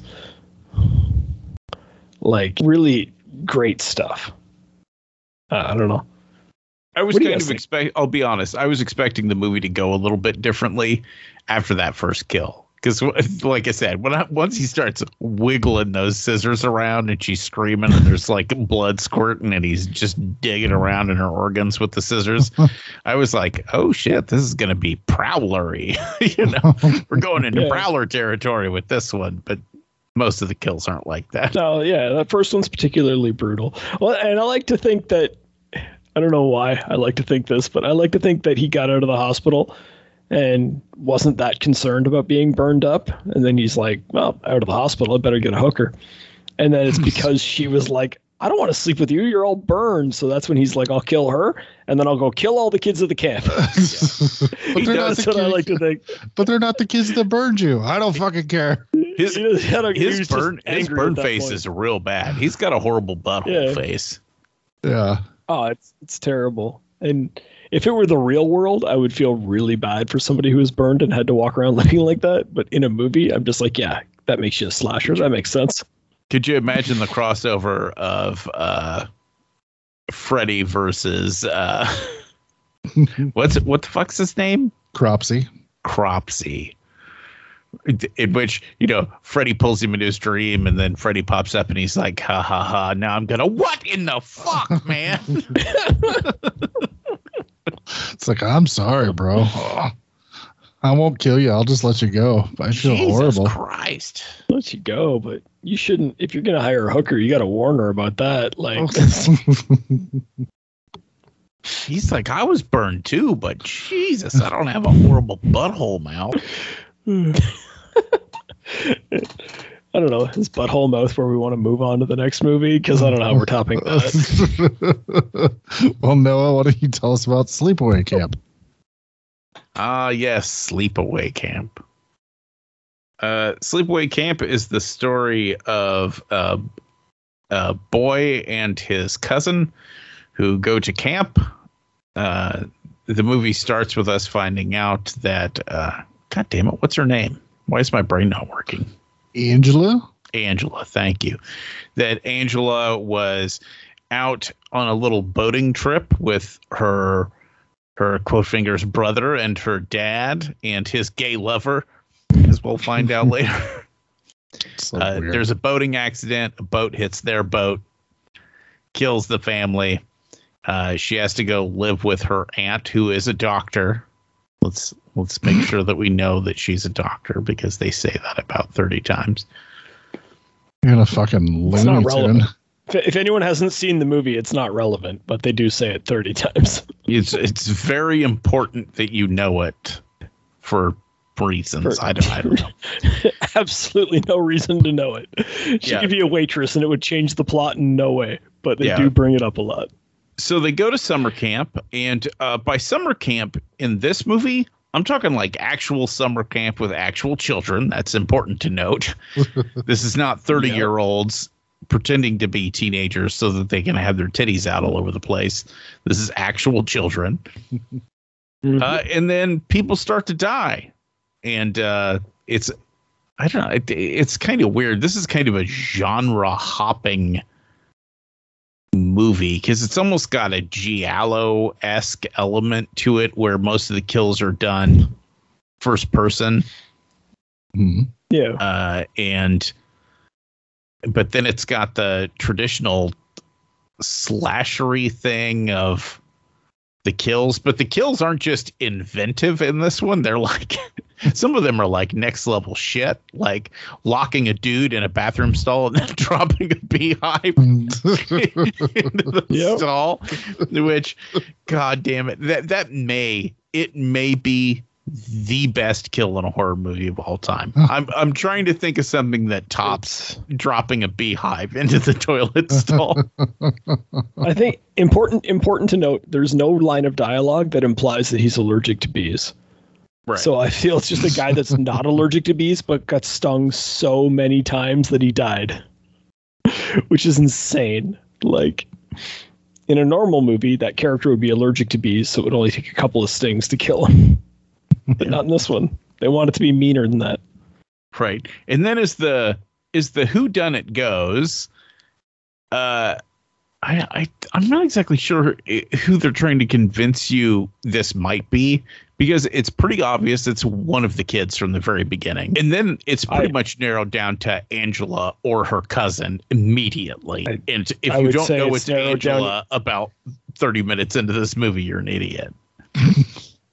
S4: Like, really great stuff. Uh, I don't know.
S6: I was
S4: What do you
S6: kind
S4: guys
S6: of
S4: think?
S6: expect. I'll be honest. I was expecting the movie to go a little bit differently after that first kill. Because, like I said, when I, once he starts wiggling those scissors around and she's screaming and there's like blood squirting and he's just digging around in her organs with the scissors, I was like, "Oh shit, this is gonna be prowlery." You know, we're going into
S4: Yeah.
S6: prowler territory with this one. But Most of the kills aren't like that.
S4: No, yeah, that first one's particularly brutal. Well, and I like to think that, I don't know why I like to think this, but I like to think that he got out of the hospital and wasn't that concerned about being burned up. And then he's like, well, out of the hospital, I better get a hooker. And then it's because she was like, I don't want to sleep with you. You're all burned. So that's when he's like, I'll kill her. And then I'll go kill all the kids at the camp.
S5: But they're not
S4: That's
S5: the
S4: what I
S5: kids-
S4: like to think.
S5: But they're not the kids that burned you. I don't fucking care.
S6: His,
S4: He was- he was
S6: his
S4: just
S6: burn, his
S4: angry
S6: burn
S4: at that
S6: face
S4: point.
S6: is real bad. He's got a horrible butthole
S4: Yeah.
S6: face.
S5: Yeah.
S4: Oh, it's it's terrible. And if it were the real world, I would feel really bad for somebody who was burned and had to walk around looking like that. But in a movie, I'm just like, yeah, that makes you a slasher. That makes sense.
S6: Could you imagine the crossover of uh, Freddy versus uh, what's what the fuck's his name?
S5: Cropsy.
S6: Cropsy. In which, you know, Freddy pulls him into his dream, and then Freddy pops up and he's like, ha ha ha, now I'm gonna, what in the fuck, man?
S5: It's like, I'm sorry, bro. I won't kill you. I'll just let you go. I feel
S6: Jesus
S5: horrible.
S6: Christ.
S4: Let you go, but you shouldn't. If you're gonna hire a hooker, you got to warn her about that. Like,
S6: He's like, I was burned too, but Jesus, I don't have a horrible butthole mouth.
S4: I don't know, his butthole mouth. Where we want to move on to the next movie because I don't know how we're topping that.
S5: Well, Noah, why don't you tell us about Sleepaway Camp?
S6: Ah, yes, Sleepaway Camp. Uh, Sleepaway Camp is the story of uh, a boy and his cousin who go to camp. Uh, the movie starts with us finding out that, uh, God damn it, what's her name? Why is my brain not working?
S5: Angela?
S6: Angela, thank you. That Angela was out on a little boating trip with her her quote fingers brother and her dad and his gay lover, as we'll find out later.
S5: So
S6: Uh,
S5: weird.
S6: there's a boating accident. A boat hits their boat, kills the family. Uh, she has to go live with her aunt, who is a doctor. Let's let's make sure that we know that she's a doctor, because they say that about thirty times.
S5: You're in a fucking
S4: It's not
S5: Looney Tune.
S4: relevant. If, if anyone hasn't seen the movie, it's not relevant, but they do say it thirty times.
S6: It's it's very important that you know it for reasons.
S4: For-
S6: I don't I don't know.
S4: Absolutely no reason to know it. She
S6: Yeah.
S4: could be a waitress and it would change the plot in no way, but they
S6: Yeah.
S4: do bring it up a lot.
S6: So they go to summer camp, and uh, by summer camp in this movie, I'm talking like actual summer camp with actual children. That's important to note. This is not thirty year olds pretending to be teenagers so that they can have their titties out all over the place. This is actual children.
S4: Mhm.
S6: Uh, and then people start to die. And uh, it's, I don't know, it, it's kind of weird. This is kind of a genre hopping movie because it's almost got a Giallo-esque element to it where most of the kills are done first person.
S5: Mhm.
S4: Yeah.
S6: Uh, and, but then it's got the traditional slashery thing of the kills, but the kills aren't just inventive in this one. They're like, some of them are like next level shit, like locking a dude in a bathroom stall and then dropping a beehive into the
S4: Yep.
S6: stall, which, God damn it, that, that may, it may be the best kill in a horror movie of all time. I'm, I'm trying to think of something that tops dropping a beehive into the toilet stall.
S4: I think important important to note, there's no line of dialogue that implies that he's allergic to bees.
S6: Right.
S4: So I feel it's just a guy that's not allergic to bees, but got stung so many times that he died, which is insane. Like in a normal movie, that character would be allergic to bees, so it would only take a couple of stings to kill him. But not in this one. They want it to be meaner than that.
S6: Right. And then as the as the whodunit goes, uh I, I I'm not exactly sure who they're trying to convince you this might be, because it's pretty obvious it's one of the kids from the very beginning. And then it's pretty
S4: I-
S6: much narrowed down to Angela or her cousin immediately.
S4: I-
S6: and if
S4: I
S6: you
S4: would
S6: don't
S4: say
S6: know
S4: it's
S6: it's
S4: narrowed down-
S6: Angela about thirty minutes into this movie, you're an idiot.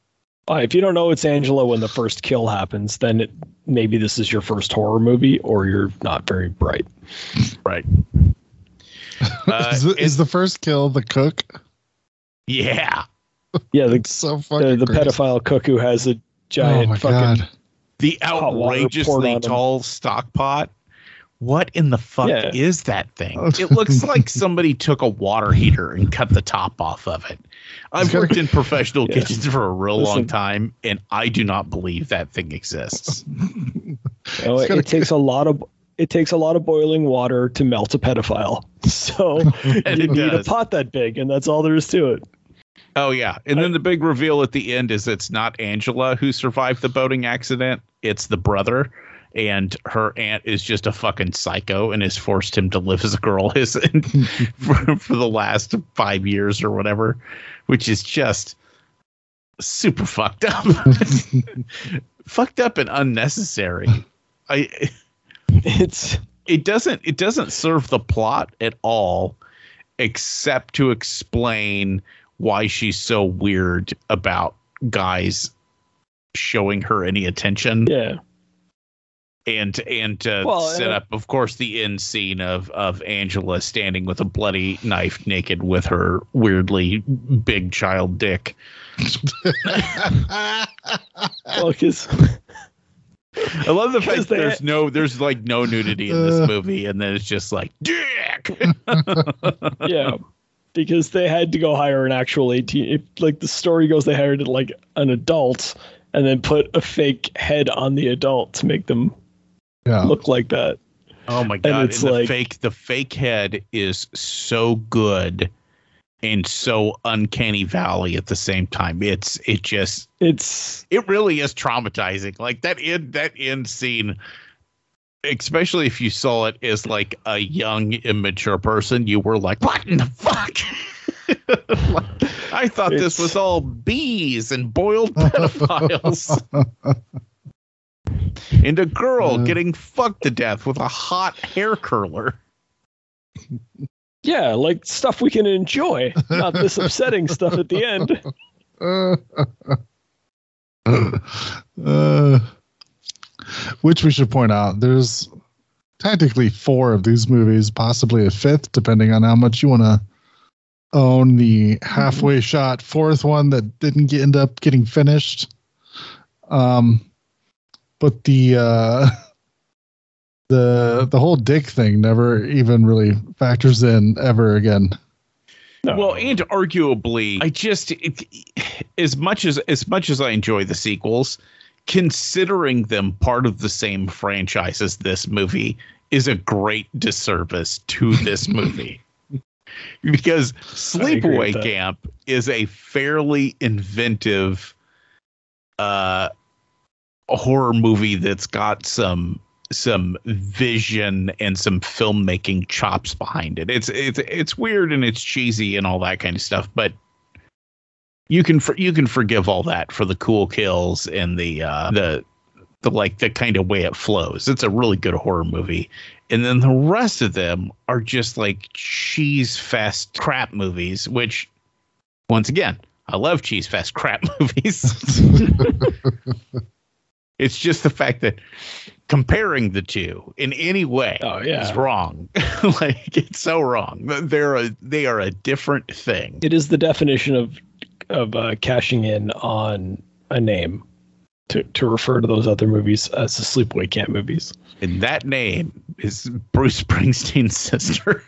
S4: Uh, if you don't know it's Angela when the first kill happens, then it, maybe this is your first horror movie, or you're not very bright.
S6: Right. Uh,
S5: is, the, is the first kill the cook?
S6: Yeah.
S4: Yeah, the,
S5: so fucking
S4: the, the
S5: crazy.
S4: pedophile cook who has a giant
S5: Oh my
S4: fucking
S5: God.
S6: The
S4: hot water poured
S6: outrageously
S4: on him.
S6: tall stock pot. What in the fuck
S4: Yeah.
S6: is that thing? It looks like somebody took a water heater and cut the top off of it. I've
S5: gotta-
S6: worked in professional
S4: Yeah.
S6: kitchens for a real
S4: Listen.
S6: long time, and I do not believe that thing exists.
S4: You know,
S5: It's
S4: it,
S5: gotta-
S4: it takes a lot of it takes a lot of boiling water to melt a pedophile. So
S6: And
S4: you
S6: it
S4: need
S6: does.
S4: a pot that big, and that's all there is to it.
S6: Oh, yeah. And then the big reveal at the end is it's not Angela who survived the boating accident. It's the brother. And her aunt is just a fucking psycho and has forced him to live as a girl his, for, for the last five years or whatever, which is just super fucked up. Fucked up and unnecessary. I
S4: It's
S6: it doesn't it doesn't serve the plot at all, except to explain why she's so weird about guys showing her any attention.
S4: yeah.
S6: And and uh,
S4: Well,
S6: set
S4: and-
S6: up, of course, the end scene of of Angela standing with a bloody knife, naked, with her weirdly big child dick.
S4: Well, because
S6: I love the fact that
S4: they-
S6: there's no there's like no nudity in this
S5: Uh.
S6: movie, and then it's just like dick.
S4: yeah, because they had to go hire an actual eighteen. If like the story goes, they hired like an adult and then put a fake head on the adult to make them
S5: Yeah.
S4: look like that.
S6: Oh my god! And,
S4: it's
S6: the
S4: like-
S6: fake the fake head is so good and so uncanny valley at the same time. It's it just
S4: It's
S6: it really is traumatizing. Like that end that end scene, especially if you saw it as like a young, immature person, you were like, "What in the fuck?" Like, I thought this
S4: It's-
S6: was all bees and boiled pedophiles. And a girl
S5: Uh.
S6: getting fucked to death with a hot hair curler.
S4: yeah, like stuff we can enjoy, not this upsetting stuff at the end.
S5: uh, which we should point out, there's technically four of these movies, possibly a fifth, depending on how much you want to own the halfway shot fourth one that didn't get, end up getting finished. Um, but the uh, the the whole dick thing never even really factors in ever again.
S4: No.
S6: Well, and arguably, I just it, as much as as much as I enjoy the sequels, considering them part of the same franchise as this movie is a great disservice to this movie. Because Sleepaway
S4: that.
S6: Camp is a fairly inventive uh horror movie that's got some some vision and some filmmaking chops behind it. It's it's it's weird and it's cheesy and all that kind of stuff, but you can for, you can forgive all that for the cool kills and the uh, the the like the kind of way it flows. It's a really good horror movie, and then the rest of them are just like cheese fest crap movies. Which, once again, I love cheese fest crap movies. It's just the fact that comparing the two in any way
S4: Oh, yeah.
S6: is wrong. Like it's so wrong. They're a they are a different thing.
S4: It is the definition of of uh, cashing in on a name to to refer to those other movies as the Sleepaway Camp movies.
S6: And that name is Bruce Springsteen's sister.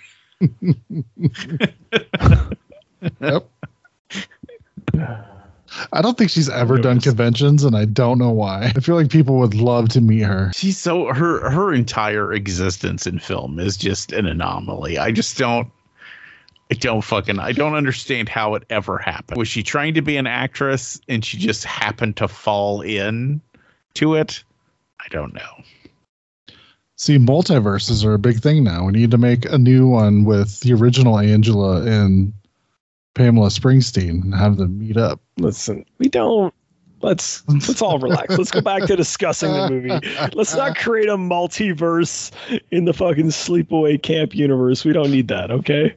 S5: Yep. I don't think she's ever done
S4: Noticed.
S5: conventions, and I don't know why. I feel like people would love to meet her.
S6: She's so her her entire existence in film is just an anomaly. I just don't I don't fucking I don't understand how it ever happened. Was she trying to be an actress and she just happened to fall in to it? I don't know.
S5: See, multiverses are a big thing now. We need to make a new one with the original Angela and Pamela Springsteen and have them meet up.
S4: Listen, we don't. Let's let's all relax. Let's go back to discussing the movie. Let's not create a multiverse in the fucking Sleepaway Camp universe. We don't need that. Okay.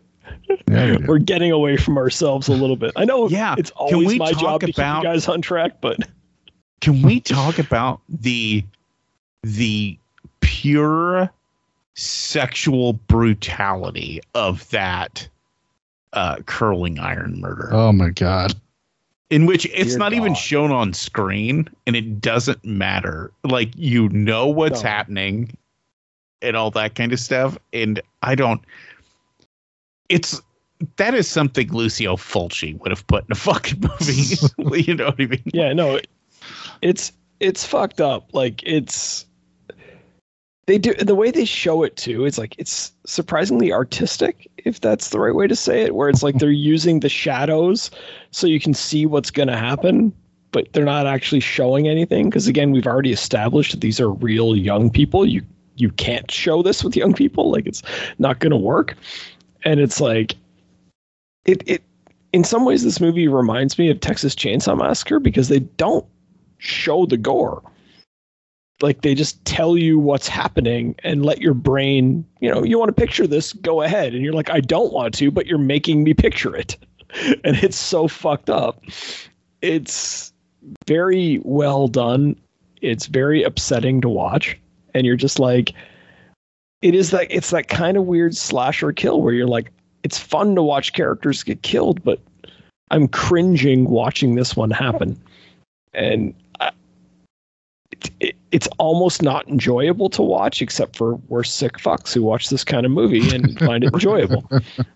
S5: Yeah, we do.
S4: We're getting away from ourselves a little bit. I know
S6: Yeah.
S4: it's
S6: Can
S4: always
S6: we
S4: my
S6: talk
S4: job to keep
S6: about-
S4: you guys on track, but
S6: Can we talk about the the pure sexual brutality of that uh, curling iron murder?
S5: Oh my god.
S6: In which it's
S4: Dear
S6: not even
S4: God.
S6: shown on screen, and it doesn't matter. Like, you know what's
S4: No.
S6: happening and all that kind of stuff. And I don't. It's that is something Lucio Fulci would have put in a fucking movie. You know what I mean?
S4: yeah, no, it, it's it's fucked up. Like it's they do the way they show it too. It's like it's surprisingly artistic, if that's the right way to say it. Where it's like they're using the shadows so you can see what's going to happen, but they're not actually showing anything. Because again, we've already established that these are real young people. You you can't show this with young people. Like it's not going to work. And it's like it it in some ways this movie reminds me of Texas Chainsaw Massacre because they don't show the gore. Like they just tell you what's happening and let your brain, you know, you want to picture this, go ahead. And you're like, I don't want to, but you're making me picture it. And it's so fucked up. It's very well done. It's very upsetting to watch. And you're just like, it is that it's that kind of weird slasher kill where you're like, it's fun to watch characters get killed, but I'm cringing watching this one happen. And I, it, it, it's almost not enjoyable to watch, except for we're sick fucks who watch this kind of movie and find it enjoyable.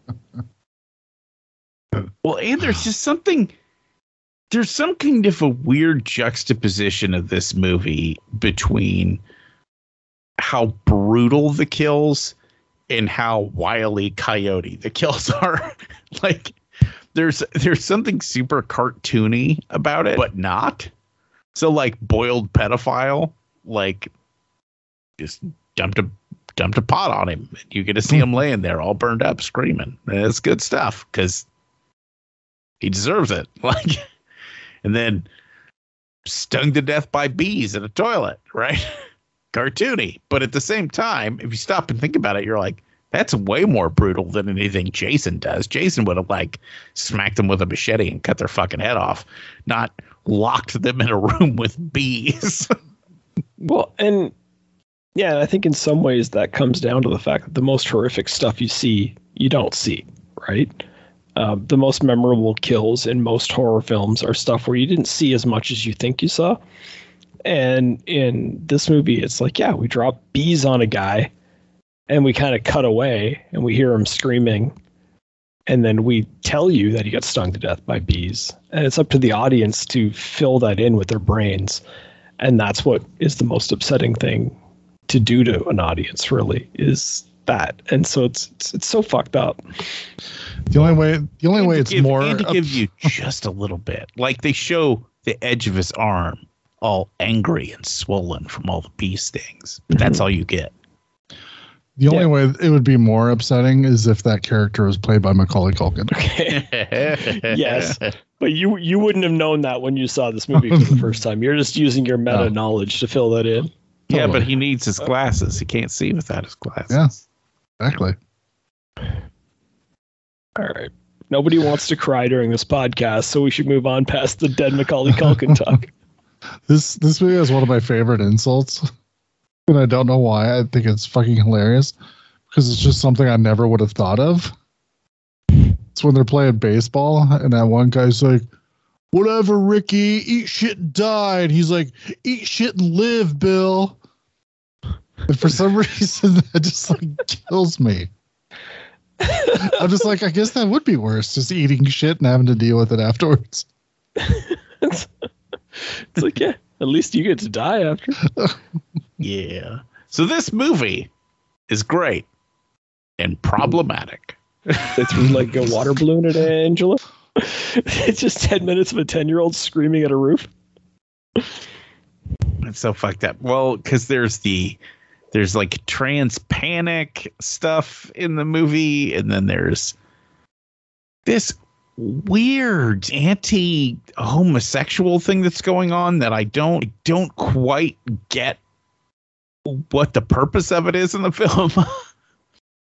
S6: Well, and there's just something. There's some kind of a weird juxtaposition of this movie between how brutal the kills and how wily coyote the kills are. Like there's there's something super cartoony about it, but not. So like boiled pedophile, like just dumped a dumped a pot on him. You get to see him laying there all burned up screaming. And it's good stuff because he deserves it. Like, and then stung to death by bees in a toilet, right? Cartoony. But at the same time, if you stop and think about it, you're like, that's way more brutal than anything Jason does. Jason would have like smacked them with a machete and cut their fucking head off, not locked them in a room with bees.
S4: Well, and yeah, I think in some ways that comes down to the fact that the most horrific stuff you see, you don't see, right? Uh, the most memorable kills in most horror films are stuff where you didn't see as much as you think you saw. And in this movie, it's like, yeah, we drop bees on a guy and we kind of cut away and we hear him screaming. And then we tell you that he got stung to death by bees. And it's up to the audience to fill that in with their brains. And that's what is the most upsetting thing to do to an audience, really, is that. And so it's it's, it's so fucked up.
S5: The only way, the only
S6: And
S5: way
S6: to
S5: it's
S6: give,
S5: more
S6: and to
S5: up-
S6: give you just a little bit, like they show the edge of his arm all angry and swollen from all the bee stings. But that's all you get.
S5: the only
S4: Yeah.
S5: way it would be more upsetting is if that character was played by Macaulay Culkin.
S4: Okay. Yes. But you you wouldn't have known that when you saw this movie for the first time. You're just using your meta
S5: Oh.
S4: knowledge to fill that in.
S6: Yeah,
S5: Totally.
S6: but he needs his glasses. He can't see without his glasses.
S5: Yeah. Exactly.
S4: All right. Nobody wants to cry during this podcast, so we should move on past the dead Macaulay Culkin talk.
S5: This this movie is one of my favorite insults, and I don't know why. I think it's fucking hilarious because it's just something I never would have thought of. It's when they're playing baseball, and that one guy's like, "Whatever, Ricky, eat shit and die," and he's like, "Eat shit and live, Bill." And for some reason, that just like kills me. I'm just like, I guess that would be worse, just eating shit and having to deal with it afterwards.
S4: It's, it's like, yeah, at least you get to die after.
S6: Yeah. So this movie is great and problematic.
S4: They threw like a water balloon at Angela. It's just ten minutes of a ten-year-old screaming at a roof.
S6: It's so fucked up. Well, because there's the there's like trans panic stuff in the movie, and then there's this weird anti-homosexual thing that's going on that I don't I don't quite get what the purpose of it is in the film.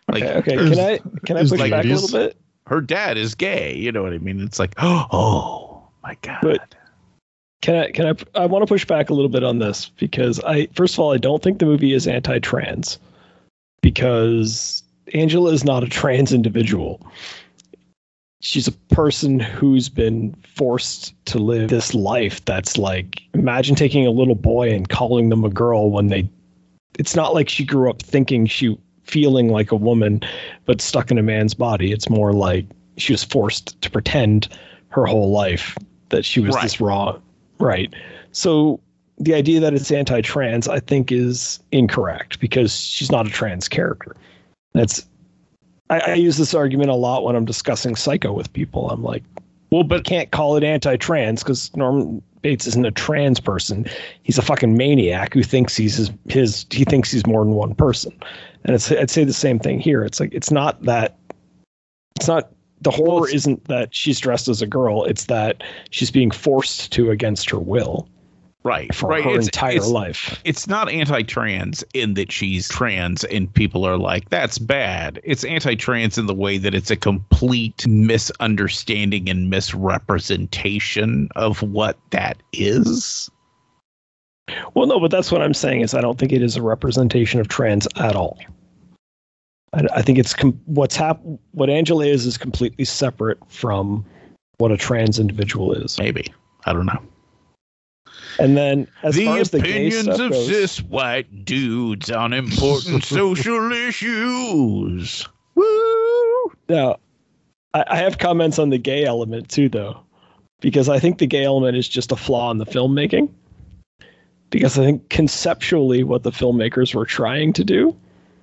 S6: Like,
S4: Okay, okay.
S5: there's-
S4: Can I can I
S5: there's
S4: push
S5: like
S4: back a
S5: ideas.
S4: little bit?
S6: her dad is gay. You know what I mean? It's like, oh, oh my God.
S4: But can I can I I want to push back a little bit on this because I first of all I don't think the movie is anti-trans because Angela is not a trans individual. She's a person who's been forced to live this life that's like, imagine taking a little boy and calling them a girl when they, it's not like she grew up thinking she, feeling like a woman, but stuck in a man's body. It's more like she was forced to pretend her whole life that she was
S6: Right.
S4: this raw. Right. So the idea that it's anti-trans, I think, is incorrect because she's not a trans character. That's, I, I use this argument a lot when I'm discussing Psycho with people. I'm like,
S6: well,
S4: but
S6: but
S4: can't call it anti-trans because Norman Bates isn't a trans person. He's a fucking maniac who thinks he's his, his he thinks he's more than one person. And it's, I'd say the same thing here. It's like, it's not that, it's not, the horror
S6: Well, it's-
S4: isn't that she's dressed as a girl. It's that she's being forced to against her will
S6: right,
S4: for
S6: right.
S4: her
S6: It's,
S4: entire
S6: it's,
S4: life.
S6: it's not anti-trans in that she's trans and people are like, that's bad. It's anti-trans in the way that it's a complete misunderstanding and misrepresentation of what that is.
S4: Well, no, but that's what I'm saying is I don't think it is a representation of trans at all. I, I think it's com- what's hap- what Angela is is completely separate from what a trans individual is.
S6: Maybe. I don't know.
S4: And then as
S6: the
S4: far as the gay
S6: opinions
S4: stuff
S6: of
S4: goes,
S6: cis white dudes on important social issues. Woo!
S4: now, I, I have comments on the gay element too, though, because I think the gay element is just a flaw in the filmmaking. Because I think conceptually what the filmmakers were trying to do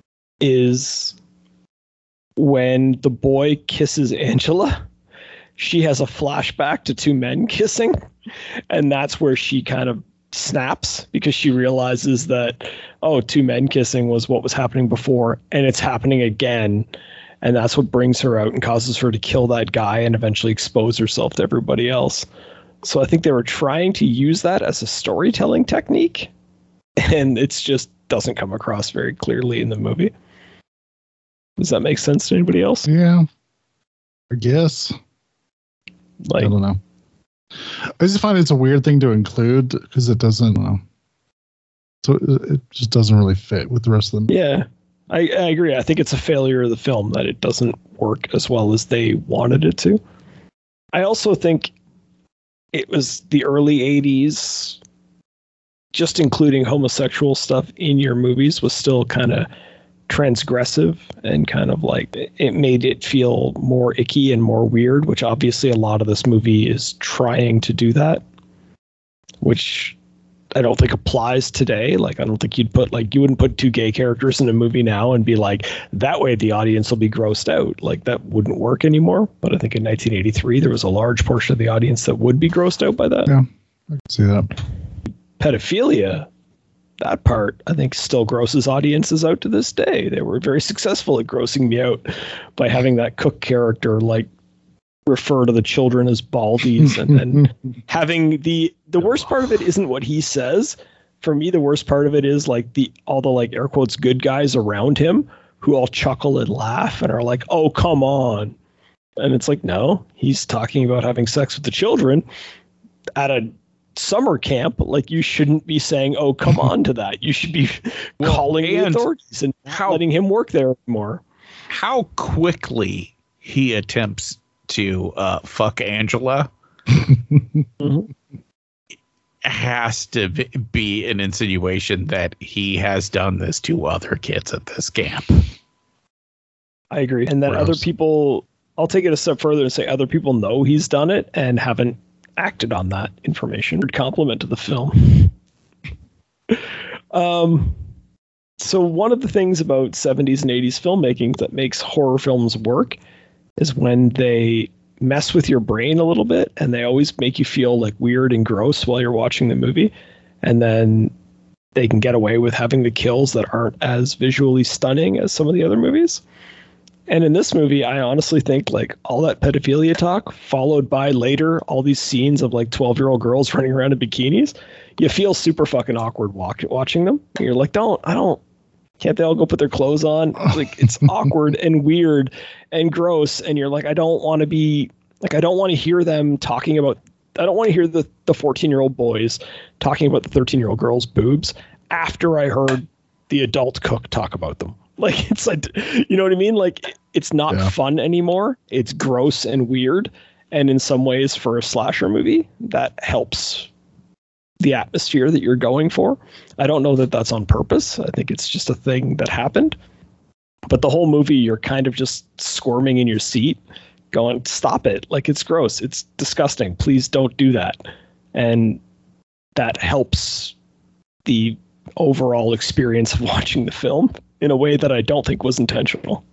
S4: is when the boy kisses Angela, she has a flashback to two men kissing. And that's where she kind of snaps because she realizes that, oh, two men kissing was what was happening before and it's happening again. And that's what brings her out and causes her to kill that guy and eventually expose herself to everybody else. So I think they were trying to use that as a storytelling technique. And it's just doesn't come across very clearly in the movie. Does that make sense to anybody else?
S5: Yeah, I guess.
S4: Like,
S5: I don't know. I just find it's a weird thing to include because it doesn't. Uh, so it just doesn't really fit with the rest of them.
S4: yeah, I, I agree. I think it's a failure of the film that it doesn't work as well as they wanted it to. I also think it was the early eighties. Just including homosexual stuff in your movies was still kind of transgressive and kind of like it made it feel more icky and more weird, which obviously a lot of this movie is trying to do that, which I don't think applies today. Like, I don't think you'd put like, you wouldn't put two gay characters in a movie now and be like, that way the audience will be grossed out. Like, that wouldn't work anymore. But I think in nineteen eighty-three, there was a large portion of the audience that would be grossed out by that.
S5: Yeah, I can see that.
S4: Pedophilia, that part, I think, still grosses audiences out to this day. They were very successful at grossing me out by having that Cook character like refer to the children as baldies, and then having the the worst part of it isn't what he says. For me, the worst part of it is like the all the like air quotes good guys around him who all chuckle and laugh and are like, "Oh, come on," and it's like, no, he's talking about having sex with the children at a summer camp. Like, you shouldn't be saying, "Oh, come on," to that. You should be
S6: Well,
S4: calling the
S6: and
S4: authorities and not
S6: how-
S4: letting him work there anymore.
S6: How quickly he attempts to uh, fuck Angela has to be- be an insinuation that he has done this to other kids at this camp.
S4: I agree. And that
S5: Gross.
S4: other people, I'll take it a step further and say other people know he's done it and haven't acted on that information. Compliment to the film. um, so one of the things about seventies and eighties filmmaking that makes horror films work is when they mess with your brain a little bit and they always make you feel like weird and gross while you're watching the movie. And then they can get away with having the kills that aren't as visually stunning as some of the other movies. And in this movie, I honestly think like all that pedophilia talk followed by later all these scenes of like twelve year old girls running around in bikinis, you feel super fucking awkward walk, watching them. And you're like, don't, I don't, Can't they all go put their clothes on? Like, it's awkward and weird and gross. And you're like, I don't want to be like, I don't want to hear them talking about, I don't want to hear the, the fourteen year old boys talking about the thirteen year old girl's boobs after I heard the adult cook talk about them. Like, it's like, you know what I mean? Like, it's not yeah. fun anymore. It's gross and weird. And in some ways, for a slasher movie, that helps the atmosphere that you're going for. I don't know that that's on purpose. I think it's just a thing that happened. But the whole movie, you're kind of just squirming in your seat, going, stop it. Like, it's gross. It's disgusting. Please don't do that. And that helps the overall experience of watching the film in a way that I don't think was intentional.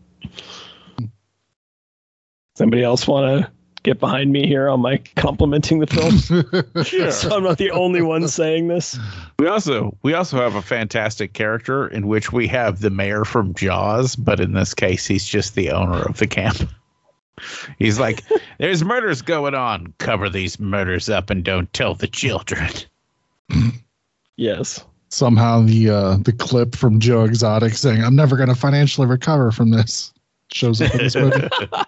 S4: Somebody else want to get behind me here on my complimenting the film? Sure. So I'm not the only one saying this.
S6: We also we also have a fantastic character in which we have the mayor from Jaws, but in this case, he's just the owner of the camp. He's like, there's murders going on. Cover these murders up and don't tell the children.
S4: Yes.
S5: Somehow the uh, the clip from Joe Exotic saying, I'm never going to financially recover from this shows up in this movie.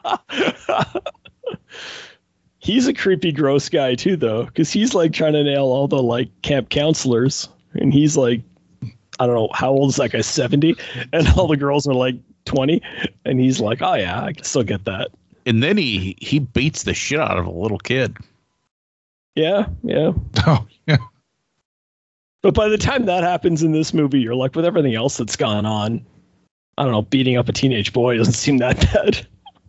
S4: He's a creepy, gross guy too, though, because he's like trying to nail all the like camp counselors, and he's like, I don't know, how old is that guy? seventy, and all the girls are like twenty, and he's like, oh yeah, I can still get that.
S6: And then he he beats the shit out of a little kid.
S4: Yeah, yeah.
S5: Oh yeah.
S4: But by the time that happens in this movie, you're like, with everything else that's gone on, I don't know, beating up a teenage boy doesn't seem that bad.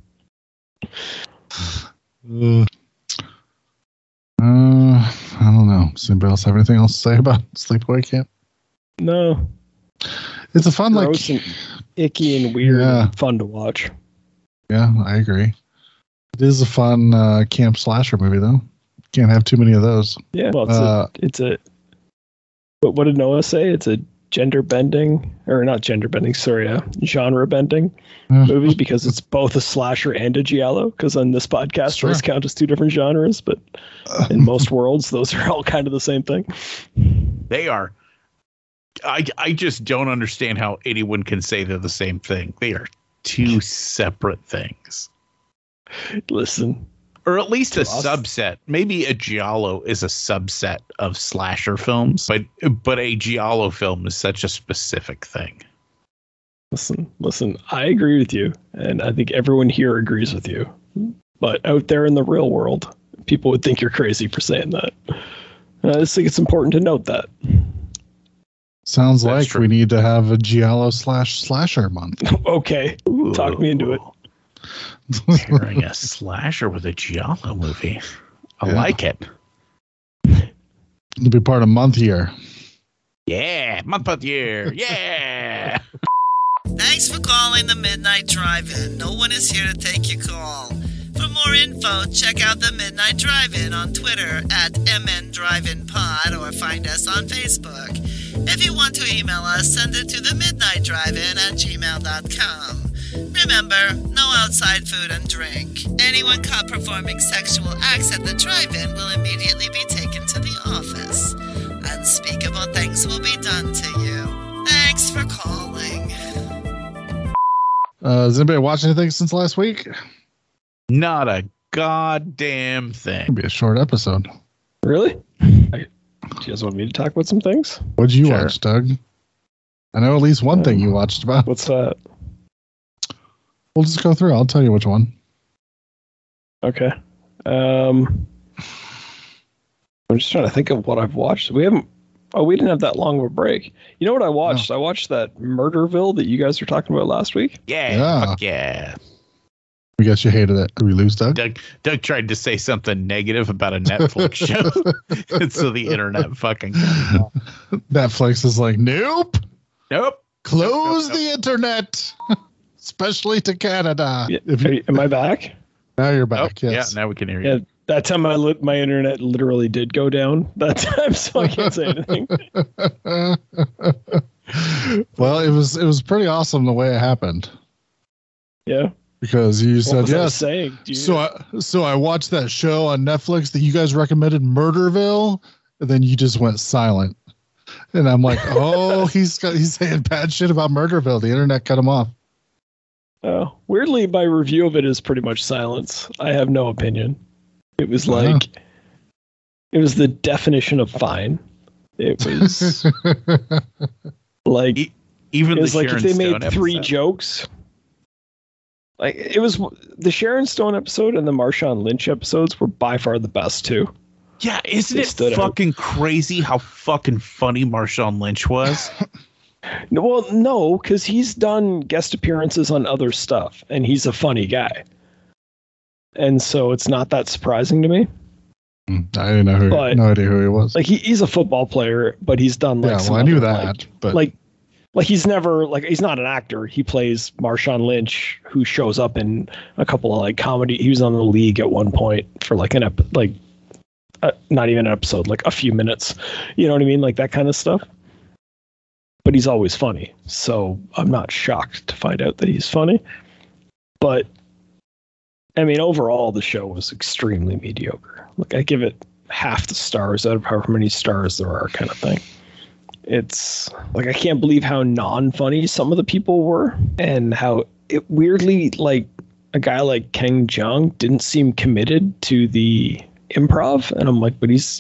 S5: Uh, uh, I don't know. Does anybody else have anything else to say about Sleepaway Camp?
S4: No.
S5: It's a fun,
S4: gross
S5: like,
S4: and icky and weird
S5: yeah.
S4: and fun to watch.
S5: Yeah, I agree. It is a fun uh, camp slasher movie, though. Can't have too many of those.
S4: Yeah, well, it's
S5: uh,
S4: a, it's a. What, what did Noah say? It's a gender bending, or not gender bending, sorry, a genre bending
S5: uh,
S4: movie, because it's both a slasher and a giallo. Because on this podcast,
S5: sure.
S4: those count as two different genres, but in most worlds, those are all kind of the same thing.
S6: They are. I I just don't understand how anyone can say they're the same thing. They are two separate things.
S4: Listen.
S6: Or at least a
S4: us.
S6: subset. Maybe a giallo is a subset of slasher films, but but a giallo film is such a specific thing.
S4: Listen, listen, I agree with you, and I think everyone here agrees with you. But out there in the real world, people would think you're crazy for saying that. And I just think it's important to note that.
S5: Sounds
S6: That's
S5: like
S6: true.
S5: we need to have a giallo slash slasher month.
S4: Okay,
S6: Ooh.
S4: talk me into it.
S6: Pairing a slasher with a giallo movie. I
S5: Yeah.
S6: like it.
S5: It'll be part of month year.
S6: Yeah, month of the year. Yeah.
S1: Thanks for calling the Midnight Drive-In. No one is here to take your call. For more info, check out the Midnight Drive-In on Twitter at M N Drive-In Pod or find us on Facebook. If you want to email us, send it to the midnight drive in at gmail dot com. Remember, no outside food and drink. Anyone caught performing sexual acts at the drive-in will immediately be taken to the office. Unspeakable things will be done to you. Thanks for calling.
S5: Uh, has anybody watched anything since last week?
S6: Not a goddamn thing.
S5: It'll be a short episode.
S4: Really? I, do you guys want me to talk about some things?
S5: What'd you
S6: Sure.
S5: watch, Doug? I know at least one
S4: Um,
S5: thing you watched about.
S4: What's that?
S5: We'll just go through. I'll tell you which one.
S4: Okay. Um, I'm just trying to think of what I've watched. We haven't. Oh, we didn't have that long of a break. You know what I watched? I watched that Murderville that you guys were talking about last week.
S6: Yeah.
S5: Yeah.
S6: Fuck yeah.
S5: We guess you hated it. Did we lose, Doug?
S6: Doug Doug tried to say something negative about a Netflix show. And so the internet fucking
S5: Netflix is like, nope.
S6: Nope.
S5: Close
S6: Nope, nope,
S5: the internet, especially to Canada.
S4: Yeah,
S5: If
S4: are
S5: you,
S4: you- am I back?
S5: now you're
S6: Oh,
S5: back. Yes.
S6: Yeah, now we can hear you.
S4: Yeah, that time I lit, my internet literally did go down that time, so I can't say anything.
S5: Well, it was it was pretty awesome the way it happened
S4: Yeah.
S5: because you
S4: What
S5: said
S4: was I
S5: yes.
S4: saying? Do you,
S5: So I so I watched that show on Netflix that you guys recommended, Murderville, and then you just went silent. And I'm like, oh, he's got he's saying bad shit about Murderville. The internet cut him off.
S4: Oh, weirdly, my review of it is pretty much silence. I have no opinion. It was like,
S5: Uh-huh.
S4: it was the definition of fine. It was like,
S6: E- Even
S4: it was
S6: the
S4: like
S6: Sharon
S4: if they made
S6: Stone
S4: three
S6: episode.
S4: jokes. Like it was the Sharon Stone episode and the Marshawn Lynch episodes were by far the best too.
S6: Yeah, isn't
S4: They
S6: it
S4: stood out.
S6: fucking crazy how fucking funny Marshawn Lynch was?
S4: No, well, no, because he's done guest appearances on other stuff, and he's a funny guy, and so it's not that surprising to me.
S5: I didn't know who.
S4: But-
S5: no idea who he was.
S4: Like he, he's a football player, but he's done like
S5: yeah,
S4: some
S5: well, I knew
S4: other,
S5: that,
S4: like,
S5: but
S4: like like he's never like he's not an actor. He plays Marshawn Lynch, who shows up in a couple of like comedy. He was on The League at one point for like an ep- like uh, not even an episode, like a few minutes. You know what I mean, like that kind of stuff. But he's always funny, so I'm not shocked to find out that he's funny. But I mean, overall, the show was extremely mediocre. Like I give it half the stars out of however many stars there are, kind of thing. It's like I can't believe how non-funny some of the people were, and how it weirdly, like a guy like Ken Jeong didn't seem committed to the improv, and I'm like, but he's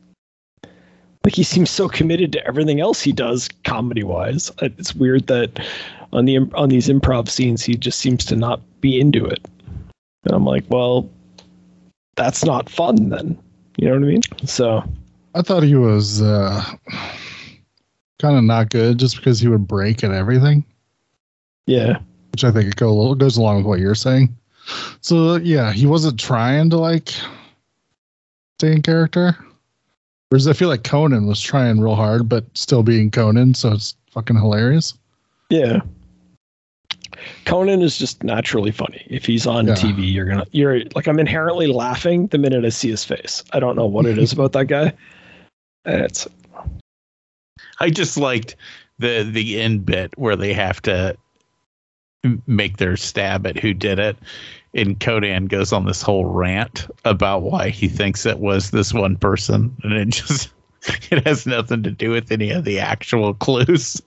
S4: like he seems so committed to everything else he does comedy-wise. It's weird that on the on these improv scenes he just seems to not be into it, and I'm like, well, that's not fun then. You know what I mean? So
S5: I thought he was uh, kind of not good just because he would break at everything,
S4: yeah.
S5: which I think it go, goes along with what you're saying. So yeah, he wasn't trying to like stay in character. Whereas I feel like Conan was trying real hard, but still being Conan, so it's fucking hilarious.
S4: Yeah. Conan is just naturally funny. If he's on
S5: Yeah.
S4: T V, you're gonna you're like I'm inherently laughing the minute I see his face. I don't know what it is about that guy. And it's
S6: I just liked the the end bit where they have to m- make their stab at who did it, and Conan goes on this whole rant about why he thinks it was this one person, and it just it has nothing to do with any of the actual clues.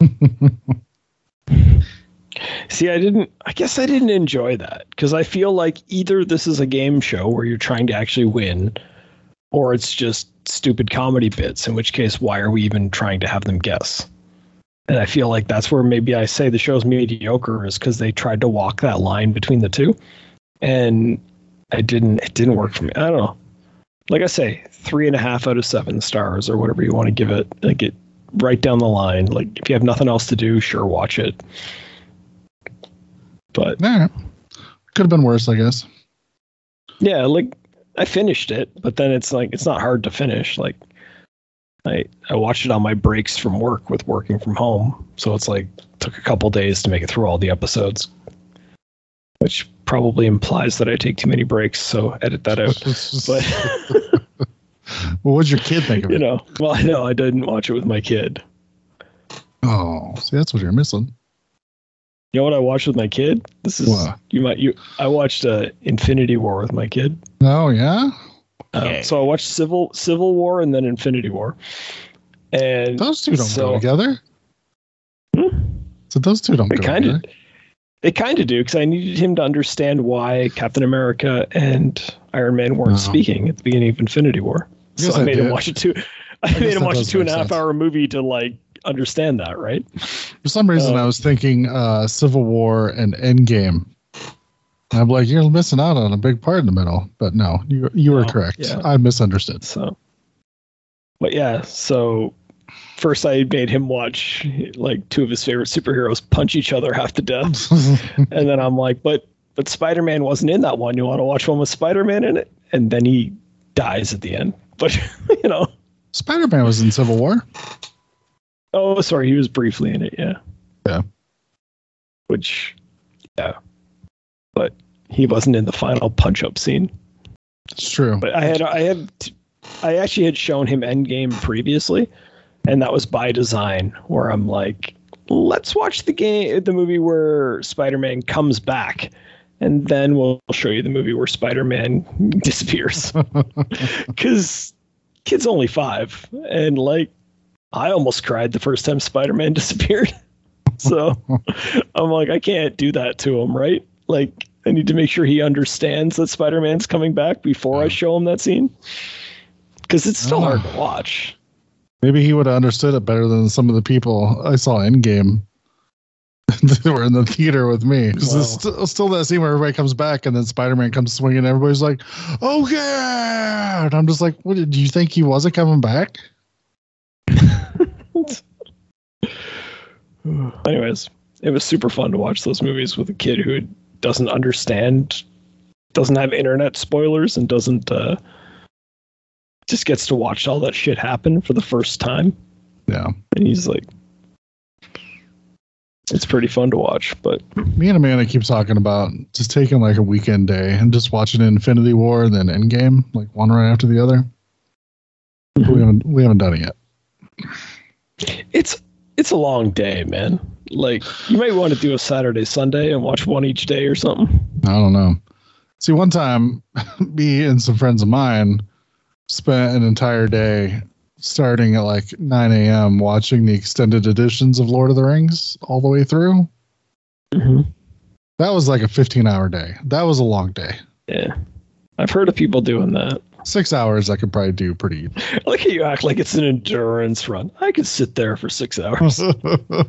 S4: see, I didn't I guess I didn't enjoy that because I feel like either this is a game show where you're trying to actually win, or it's just stupid comedy bits, in which case why are we even trying to have them guess? And I feel like that's where maybe I say the show's mediocre, is because they tried to walk that line between the two, and I didn't. It didn't work for me. I don't know. Like I say, three and a half out of seven stars, or whatever you want to give it. Like it, right down the line. Like if you have nothing else to do, sure, watch it. But
S5: Yeah, could have been worse, I guess.
S4: yeah, like I finished it, but then it's like it's not hard to finish. Like I I watched it on my breaks from work with working from home, so it's like took a couple days to make it through all the episodes, which probably implies that I take too many breaks. So edit that out. But
S5: Well, what'd your kid think of
S4: you
S5: it?
S4: know, well, I know I didn't watch it with my kid.
S5: Oh, see, that's what you're missing.
S4: You know what I watched with my kid? This is
S5: What?
S4: you might you. I watched uh, Infinity War with my kid.
S5: Oh, yeah?
S4: Uh,
S6: Okay.
S4: So I watched Civil Civil War and then Infinity War. And
S5: Those two don't
S4: so,
S5: go together.
S4: Hmm?
S5: So those two don't
S4: They
S5: go
S4: kind of,
S5: together.
S4: they kind of do, because I needed him to understand why Captain America and Iron Man weren't
S5: Oh.
S4: speaking at the beginning of Infinity War.
S5: Yes,
S4: So I
S5: I
S4: made him
S5: did.
S4: watch it too. I,
S5: guess
S4: made him
S5: that
S4: watch a
S5: does
S4: two and a
S5: make
S4: half
S5: sense.
S4: hour movie to like understand that, right?
S5: For some reason,
S4: Um,
S5: I was thinking uh, Civil War and Endgame. And I'm like, you're missing out on a big part in the middle. But no, you you were
S4: No,
S5: correct.
S4: yeah.
S5: I misunderstood.
S4: So, but yeah, so first I made him watch like two of his favorite superheroes punch each other half to death. And then I'm like, but but Spider-Man wasn't in that one. You want to watch one with Spider-Man in it? And then he dies at the end. But you know,
S5: Spider-Man was in Civil War.
S4: oh sorry, he was briefly in it, yeah.
S5: Yeah.
S4: Which, yeah, but he wasn't in the final punch-up scene.
S5: It's true.
S4: But I had I had I actually had shown him Endgame previously, and that was by design. Where I'm like, let's watch the game, the movie where Spider-Man comes back, and then we'll show you the movie where Spider-Man disappears. Because kid's only five, and like I almost cried the first time Spider-Man disappeared. So I'm like, I can't do that to him, right? Like, I need to make sure he understands that Spider-Man's coming back before I show him that scene. Because it's still hard to watch.
S5: Maybe he would have understood it better than some of the people I saw Endgame that were in the theater with me. Because
S4: Wow.
S5: it's st- still that scene where everybody comes back and then Spider-Man comes swinging and everybody's like, oh yeah! And I'm just like, what, did you think he wasn't coming back?
S4: Anyways, it was super fun to watch those movies with a kid who doesn't understand, doesn't have internet spoilers, and doesn't uh, just gets to watch all that shit happen for the first time.
S5: Yeah.
S4: And he's like, it's pretty fun to watch. But
S5: Me and Amanda keep talking about just taking like a weekend day and just watching Infinity War and then Endgame, like one right after the other.
S4: Mhm.
S5: We haven't we haven't done it yet.
S4: it's it's a long day, man. Like, you might want to do a Saturday, Sunday, and watch one each day or something.
S5: I don't know. See, one time, me and some friends of mine spent an entire day starting at like nine a.m. watching the extended editions of Lord of the Rings all the way through.
S4: Mm-hmm.
S5: That was like a fifteen hour day. That was a long day.
S4: Yeah. I've heard of people doing that.
S5: Six hours I could probably do pretty easy.
S4: I like how you act like it's an endurance run. I could sit there for six hours.
S5: No.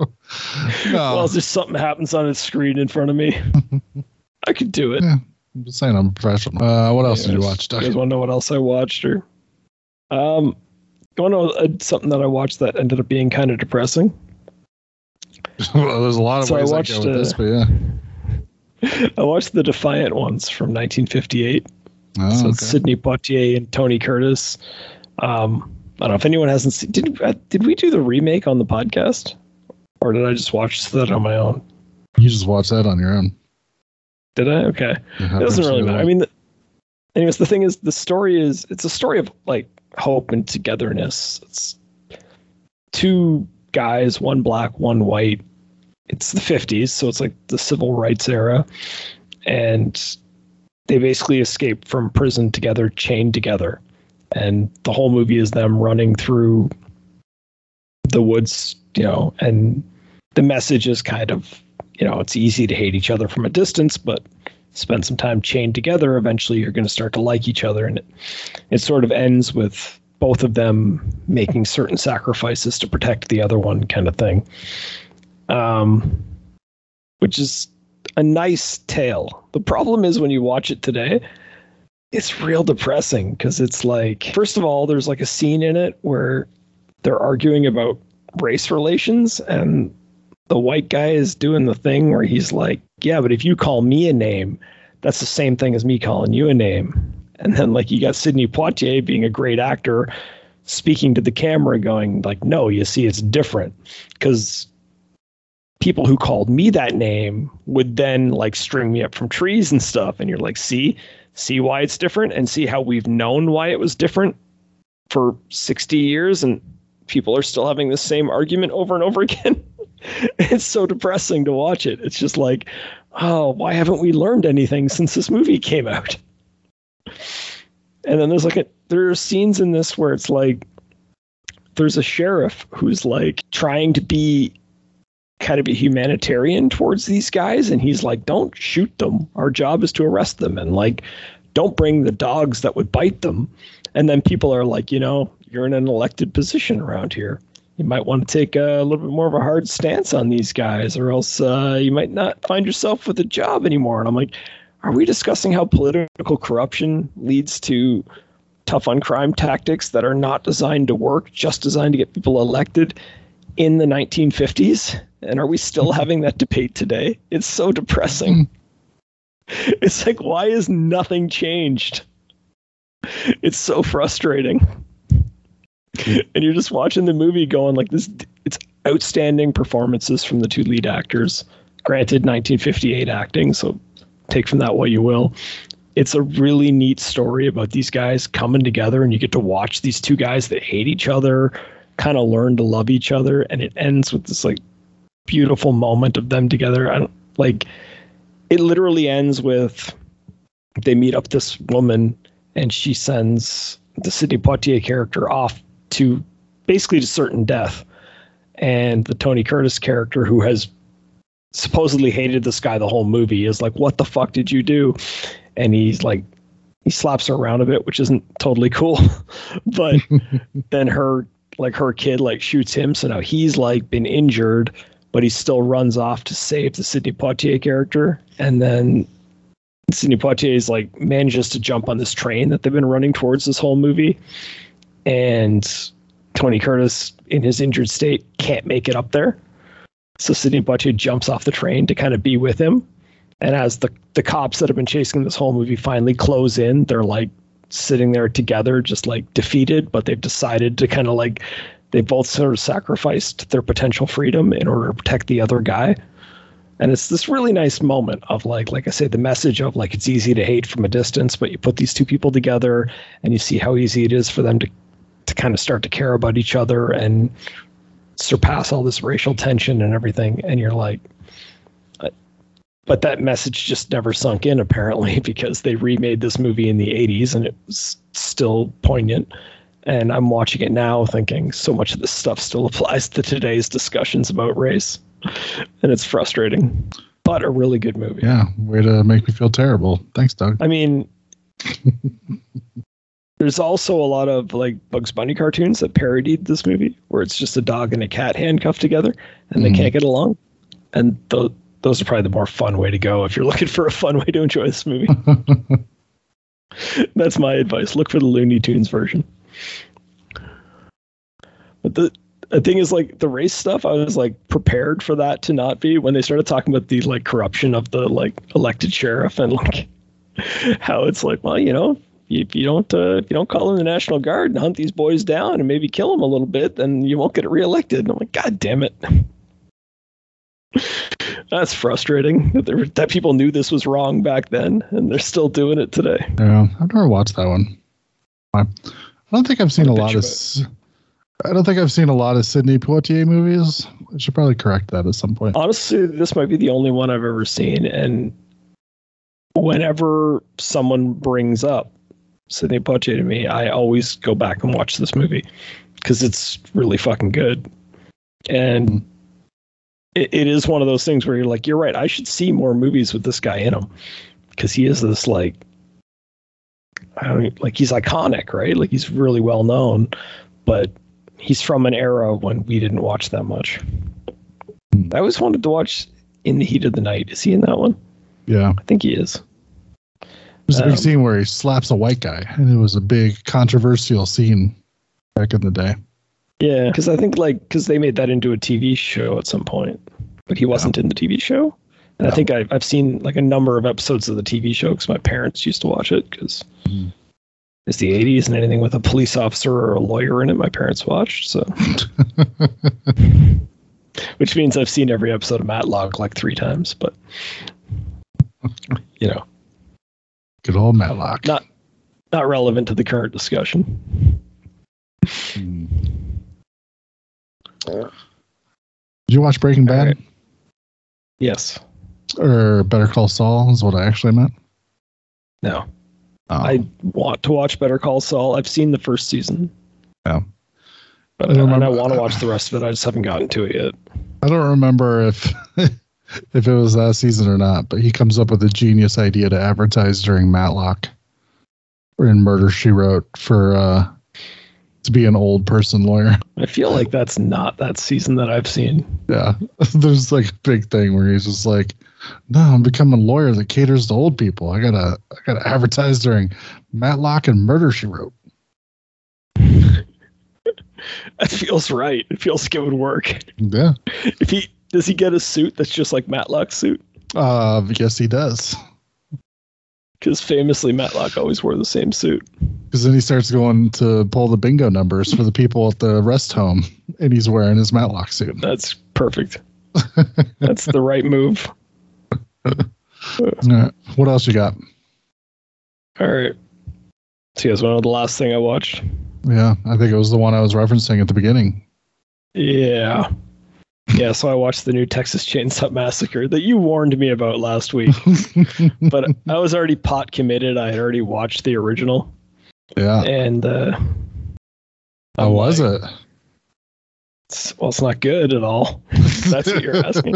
S4: Well, just something happens on a screen in front of me. I could do it.
S5: Yeah, I'm just saying I'm a professional. Uh, what else did you
S4: Anyways,
S5: watch, Doug?
S4: You guys want to know what else I watched? Or, um, you want to know uh, something that I watched that ended up being kind of depressing?
S5: Well, there's a lot of
S4: So I
S5: ways I,
S4: watched,
S5: go with
S4: uh,
S5: this, but yeah.
S4: I watched the Defiant Ones from nineteen fifty-eight.
S5: Oh,
S4: so
S5: okay.
S4: it's Sidney Poitier and Tony Curtis. Um, I don't know if anyone hasn't seen. Did uh, did we do the remake on the podcast, or did I just watch that on my own?
S5: You just watch that on your own.
S4: Did I? Okay,
S5: Yeah,
S4: it doesn't really
S5: absolutely.
S4: matter. I mean, the, anyways, the thing is, the story is it's a story of like hope and togetherness. It's two guys, one black, one white. It's the fifties, so it's like the civil rights era, and they basically escape from prison together, chained together. And the whole movie is them running through the woods, you know, and the message is kind of, you know, it's easy to hate each other from a distance, but spend some time chained together. Eventually you're going to start to like each other. And it, it sort of ends with both of them making certain sacrifices to protect the other one, kind of thing. Um, which is a nice tale. The problem is when you watch it today, it's real depressing because it's like, first of all, there's like a scene in it where they're arguing about race relations, and the white guy is doing the thing where he's like, yeah, but if you call me a name, that's the same thing as me calling you a name. And then like you got Sidney Poitier being a great actor speaking to the camera going like, no, you see, it's different because people who called me that name would then like string me up from trees and stuff. And you're like, see, see why it's different, and see how we've known why it was different for sixty years. And people are still having the same argument over and over again. It's so depressing to watch it. It's just like, oh, why haven't we learned anything since this movie came out? And then there's like a, there are scenes in this where it's like, there's a sheriff who's like trying to be kind of a humanitarian towards these guys, and he's like, don't shoot them, our job is to arrest them, and like, don't bring the dogs that would bite them. And then people are like, you know, you're in an elected position around here, you might want to take a little bit more of a hard stance on these guys, or else uh, you might not find yourself with a job anymore. And I'm like, are we discussing how political corruption leads to tough on crime tactics that are not designed to work, just designed to get people elected in the nineteen fifties? And are we still having that debate today? It's so depressing. It's like, why has nothing changed? It's so frustrating. And you're just watching the movie going like this. It's outstanding performances from the two lead actors. Granted, nineteen fifty-eight acting, so take from that what you will. It's a really neat story about these guys coming together, and you get to watch these two guys that hate each other kind of learn to love each other. And it ends with this like beautiful moment of them together. I don't like it literally ends with they meet up this woman, and she sends the Sidney Poitier character off to basically to certain death. And the Tony Curtis character, who has supposedly hated this guy the whole movie, is like, what the fuck did you do? And he's like, he slaps her around a bit, which isn't totally cool. But then her, like her kid, like shoots him. So now he's like been injured, but he still runs off to save the Sidney Poitier character. And then Sidney Poitier is like manages to jump on this train that they've been running towards this whole movie. And Tony Curtis, in his injured state, can't make it up there. So Sidney Poitier jumps off the train to kind of be with him. And as the, the cops that have been chasing this whole movie finally close in, they're like sitting there together, just like defeated, but they've decided to kind of like, they both sort of sacrificed their potential freedom in order to protect the other guy. And it's this really nice moment of like, like I say, the message of like, it's easy to hate from a distance, but you put these two people together and you see how easy it is for them to, to kind of start to care about each other and surpass all this racial tension and everything. And you're like, but that message just never sunk in, apparently, because they remade this movie in the eighties and it was still poignant. And I'm watching it now thinking so much of this stuff still applies to today's discussions about race. And it's frustrating, but a really good movie.
S5: Yeah, way to make me feel terrible. Thanks, Doug.
S4: I mean, there's also a lot of like Bugs Bunny cartoons that parodied this movie, where it's just a dog and a cat handcuffed together and they mm. can't get along. And th- those are probably the more fun way to go if you're looking for a fun way to enjoy this movie. That's my advice. Look for the Looney Tunes version. But the, the thing is, like, the race stuff, I was like prepared for that to not be when they started talking about the like corruption of the like elected sheriff and like how it's like, well, you know, if you don't uh, if you don't call in the National Guard and hunt these boys down and maybe kill them a little bit, then you won't get reelected. And I'm like, God damn it. That's frustrating that, there, that people knew this was wrong back then and they're still doing it today.
S5: Yeah, I've never watched that one. I don't think I've seen a lot of. I don't think I've seen a lot of Sidney Poitier movies. I should probably correct that at some point.
S4: Honestly, this might be the only one I've ever seen. And whenever someone brings up Sidney Poitier to me, I always go back and watch this movie because it's really fucking good. And mm. it, it is one of those things where you're like, you're right, I should see more movies with this guy in them because he is this like, I don't like he's iconic, right? Like he's really well known, but he's from an era when we didn't watch that much. I always wanted to watch In the Heat of the Night. Is he in that one?
S5: Yeah.
S4: I think he is.
S5: There's a
S4: um,
S5: big scene where he slaps a white guy, and it was a big controversial scene back in the day.
S4: Yeah, because I think like because they made that into a T V show at some point, but he wasn't yeah. in the T V show. And no. I think I've, I've seen like a number of episodes of the T V show because my parents used to watch it because mm. it's the eighties and anything with a police officer or a lawyer in it, my parents watched. So, which means I've seen every episode of Matlock like three times, but you know,
S5: good old Matlock.
S4: Not, not relevant to the current discussion.
S5: Mm. Did you watch Breaking Bad? Right.
S4: Yes.
S5: Or Better Call Saul is what I actually meant.
S4: No.
S5: Oh.
S4: I want to watch Better Call Saul. I've seen the first season.
S5: Yeah.
S4: But I, I, and I want to watch the rest of it. I just haven't gotten to it yet.
S5: I don't remember if if it was that season or not, but he comes up with a genius idea to advertise during Matlock or in Murder, She Wrote for uh, to be an old person lawyer.
S4: I feel like that's not that season that I've seen.
S5: Yeah. There's like a big thing where he's just like, no, I'm becoming a lawyer that caters to old people. I gotta, I gotta advertise during Matlock and Murder, She Wrote.
S4: That feels right. It feels like it would work.
S5: Yeah.
S4: If he does, he get a suit that's just like Matlock's suit.
S5: Uh, yes, he does.
S4: Because famously, Matlock always wore the same suit.
S5: Because then he starts going to pull the bingo numbers for the people at the rest home, and he's wearing his Matlock suit.
S4: That's perfect. That's the right move.
S5: All right. What else you got?
S4: All right. So you guys want to know the last thing I watched?
S5: Yeah, I think it was the one I was referencing at the beginning.
S4: Yeah. Yeah, so I watched the new Texas Chainsaw Massacre that you warned me about last week. But I was already pot committed. I had already watched the original.
S5: Yeah.
S4: And uh
S5: how was like, it?
S4: It's, well, it's not good at all. That's what you're asking.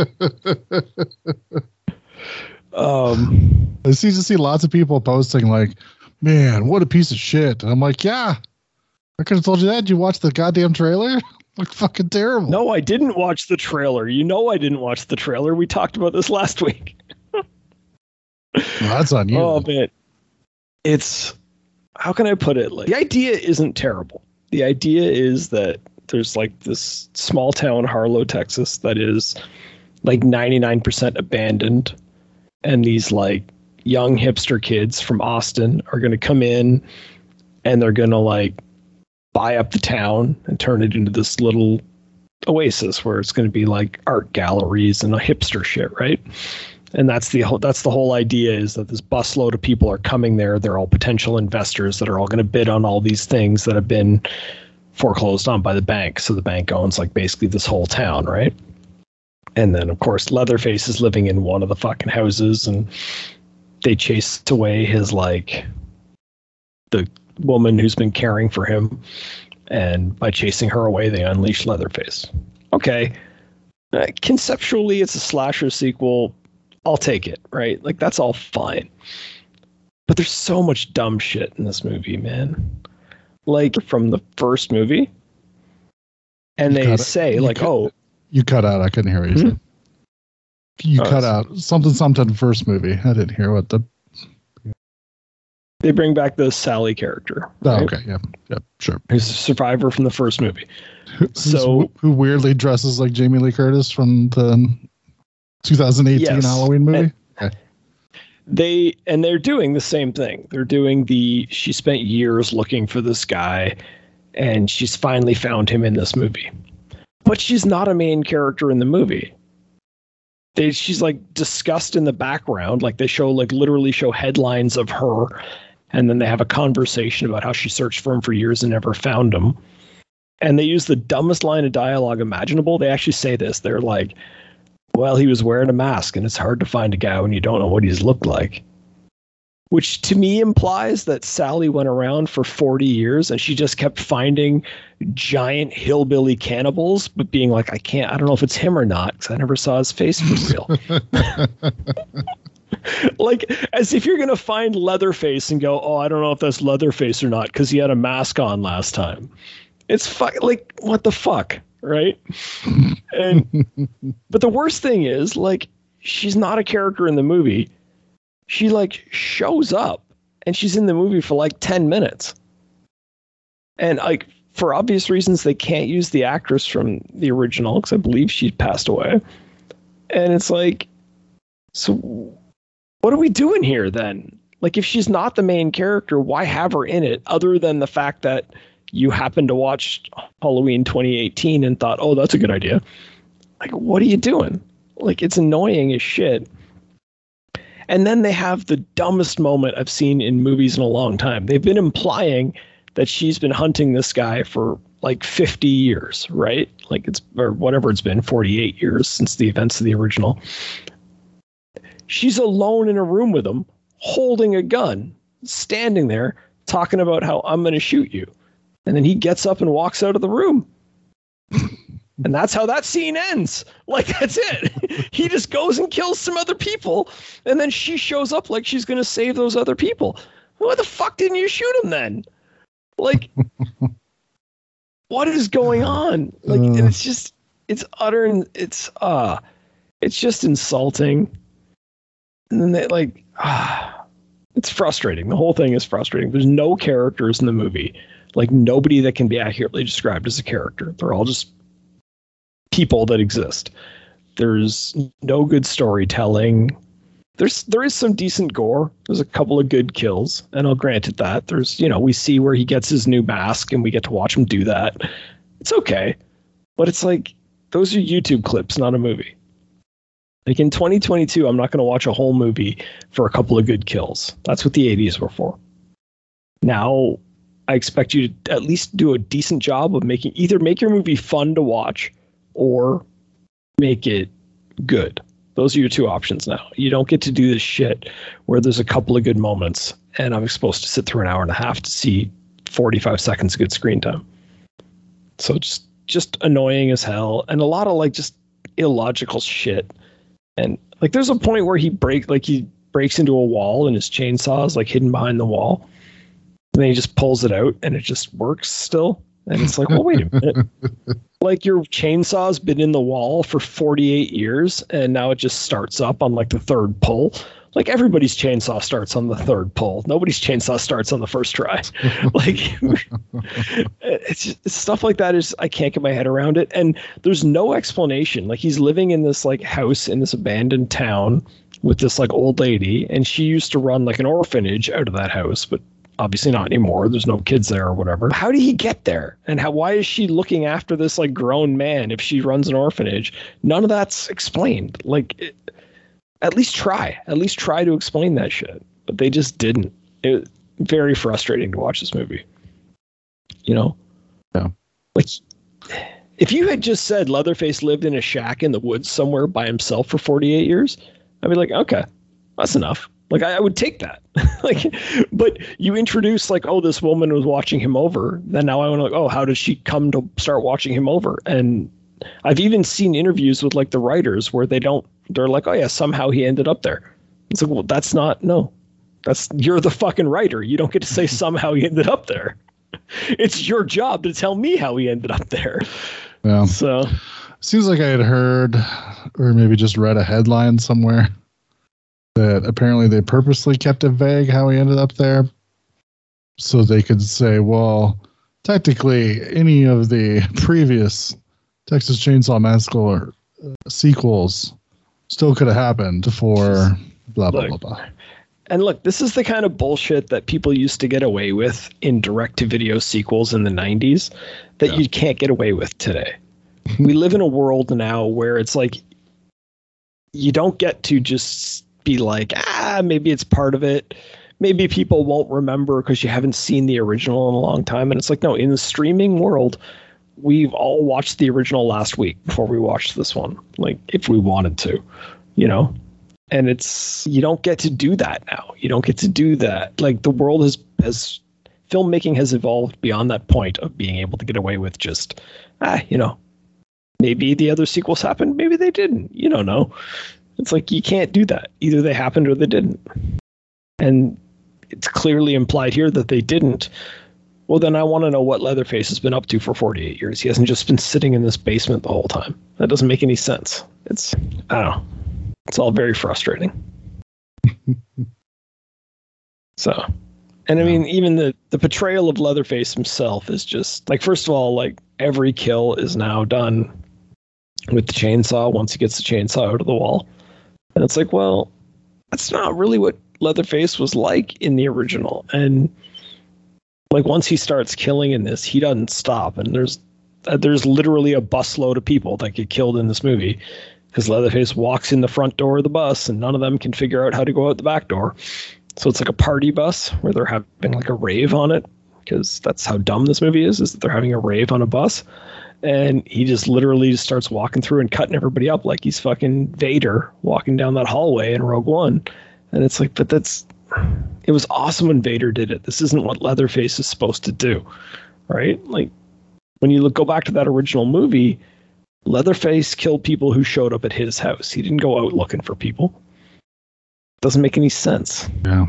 S4: Um,
S5: I seem to see lots of people posting like, man, what a piece of shit. And I'm like, yeah, I could have told you that. Did you watch the goddamn trailer? Looked fucking terrible.
S4: No, I didn't watch the trailer. You know I didn't watch the trailer. We talked about this last week.
S5: Well, that's on you.
S4: Oh, man. It's, how can I put it? Like, the idea isn't terrible. The idea is that there's like this small town, Harlow, Texas, that is like ninety-nine percent abandoned. And these like young hipster kids from Austin are going to come in and they're going to like buy up the town and turn it into this little oasis where it's going to be like art galleries and a hipster shit, right? And that's the whole, that's the whole idea, is that this busload of people are coming there. They're all potential investors that are all going to bid on all these things that have been foreclosed on by the bank. So the bank owns like basically this whole town, right? And then of course Leatherface is living in one of the fucking houses, and they chase away his like the woman who's been caring for him, and by chasing her away they unleash Leatherface. Okay, uh, conceptually it's a slasher sequel. I'll take it, right? Like that's all fine, but there's so much dumb shit in this movie, man. Like from the first movie, and
S5: You
S4: they
S5: cut-
S4: say
S5: you
S4: like,
S5: cut-
S4: oh,
S5: You cut out. I couldn't hear what you
S4: Hmm?
S5: said. You
S4: Oh,
S5: cut
S4: it's-
S5: out something, something first movie. I didn't hear what the.
S4: they bring back the Sally character,
S5: Oh,
S4: right?
S5: okay. Yeah. Yeah. Sure.
S4: Who's a survivor from the first movie.
S5: Who's-
S4: So-
S5: who weirdly dresses like Jamie Lee Curtis from the twenty eighteen
S4: Yes.
S5: Halloween movie?
S4: And-
S5: Okay.
S4: They and they're doing the same thing. They're doing the she spent years looking for this guy, and she's finally found him in this movie. But she's not a main character in the movie. They she's like discussed in the background, like they show like literally show headlines of her, and then they have a conversation about how she searched for him for years and never found him. And they use the dumbest line of dialogue imaginable. They actually say this. They're like, well, he was wearing a mask, and it's hard to find a guy when you don't know what he's looked like. Which to me implies that Sally went around for forty years and she just kept finding giant hillbilly cannibals, but being like, I can't, I don't know if it's him or not, because I never saw his face for real. Like, as if you're going to find Leatherface and go, oh, I don't know if that's Leatherface or not, because he had a mask on last time. It's fu- like, what the fuck, right? And but the worst thing is, like, she's not a character in the movie. She like shows up and she's in the movie for like ten minutes. And like, for obvious reasons, they can't use the actress from the original because I believe she passed away. And it's like, so what are we doing here then? Like, if she's not the main character, why have her in it other than the fact that you happened to watch Halloween twenty eighteen and thought, oh, that's a good idea. Like, what are you doing? Like, it's annoying as shit. And then they have the dumbest moment I've seen in movies in a long time. They've been implying that she's been hunting this guy for like fifty years, right? Like it's, or whatever it's been, forty-eight years since the events of the original. She's alone in a room with him, holding a gun, standing there, talking about how I'm going to shoot you. And then he gets up and walks out of the room. And that's how that scene ends. Like, that's it. He just goes and kills some other people. And then she shows up like she's going to save those other people. Why the fuck didn't you shoot him then? Like, what is going on? Like, and it's just, it's utter, and it's, uh, it's just insulting. And then they like, ah, it's frustrating. The whole thing is frustrating. There's no characters in the movie. Like, nobody that can be accurately described as a character. They're all just people that exist. There's no good storytelling. There's there is some decent gore. There's a couple of good kills, and I'll grant it that. There's, you know, we see where he gets his new mask, and we get to watch him do that. It's okay, but it's like, those are YouTube clips, not a movie. Like, in twenty twenty-two, I'm not going to watch a whole movie for a couple of good kills. That's what the eighties were for. Now, I expect you to at least do a decent job of making, either make your movie fun to watch or make it good. Those are your two options now. You don't get to do this shit where there's a couple of good moments and I'm supposed to sit through an hour and a half to see forty-five seconds of good screen time. So just just annoying as hell, and a lot of like just illogical shit. And like there's a point where he break like he breaks into a wall and his chainsaw is like hidden behind the wall, and then he just pulls it out and it just works still. And it's like, well, wait a minute. Like your chainsaw's been in the wall for forty-eight years and now it just starts up on like the third pull. Like everybody's chainsaw starts on the third pull. Nobody's chainsaw starts on the first try. Like it's, just, it's stuff like that is I can't get my head around it. And there's no explanation. Like he's living in this like house in this abandoned town with this like old lady, and she used to run like an orphanage out of that house, but obviously not anymore. There's no kids there or whatever. How did he get there? And how, why is she looking after this like grown man if she runs an orphanage? None of that's explained. Like it, at least try, at least try to explain that shit. But they just didn't. It was very frustrating to watch this movie. You know?
S5: Yeah.
S4: Like if you had just said Leatherface lived in a shack in the woods somewhere by himself for forty-eight years, I'd be like, okay, that's enough. Like I, I would take that. Like, but you introduce like, oh, this woman was watching him over. Then now I want to like, oh, how did she come to start watching him over? And I've even seen interviews with like the writers where they don't, they're like, oh yeah, somehow he ended up there. It's like, well, that's not, no, that's, you're the fucking writer. You don't get to say somehow he ended up there. It's your job to tell me how he ended up there.
S5: Yeah.
S4: So
S5: seems like I had heard, or maybe just read a headline somewhere, that apparently they purposely kept it vague how he ended up there so they could say, well, technically any of the previous Texas Chainsaw Massacre uh, sequels still could have happened for blah, blah,
S4: look,
S5: blah, blah.
S4: And look, this is the kind of bullshit that people used to get away with in direct-to-video sequels in the nineties that yeah. you can't get away with today. We live in a world now where it's like you don't get to just be like, ah, maybe it's part of it. Maybe people won't remember because you haven't seen the original in a long time. And it's like, no, in the streaming world, we've all watched the original last week before we watched this one. Like if we wanted to, you know, and it's, you don't get to do that now. You don't get to do that. Like the world has, has filmmaking has evolved beyond that point of being able to get away with just, ah, you know, maybe the other sequels happened. Maybe they didn't, you don't know. It's like, you can't do that. Either they happened or they didn't. And it's clearly implied here that they didn't. Well, then I want to know what Leatherface has been up to for forty-eight years. He hasn't just been sitting in this basement the whole time. That doesn't make any sense. It's, I don't know. It's all very frustrating. So, and I mean, even the, the portrayal of Leatherface himself is just like, first of all, like every kill is now done with the chainsaw once he gets the chainsaw out of the wall. And it's like, well, that's not really what Leatherface was like in the original. And like once he starts killing in this, he doesn't stop. And there's uh, there's literally a busload of people that get killed in this movie because Leatherface walks in the front door of the bus and none of them can figure out how to go out the back door. So it's like a party bus where they're having like a rave on it, because that's how dumb this movie is, is that they're having a rave on a bus. And he just literally just starts walking through and cutting everybody up like he's fucking Vader walking down that hallway in Rogue One. And it's like, but that's, it was awesome when Vader did it. This isn't what Leatherface is supposed to do, right? Like when you look, go back to that original movie, Leatherface killed people who showed up at his house. He didn't go out looking for people. Doesn't make any sense.
S5: Yeah.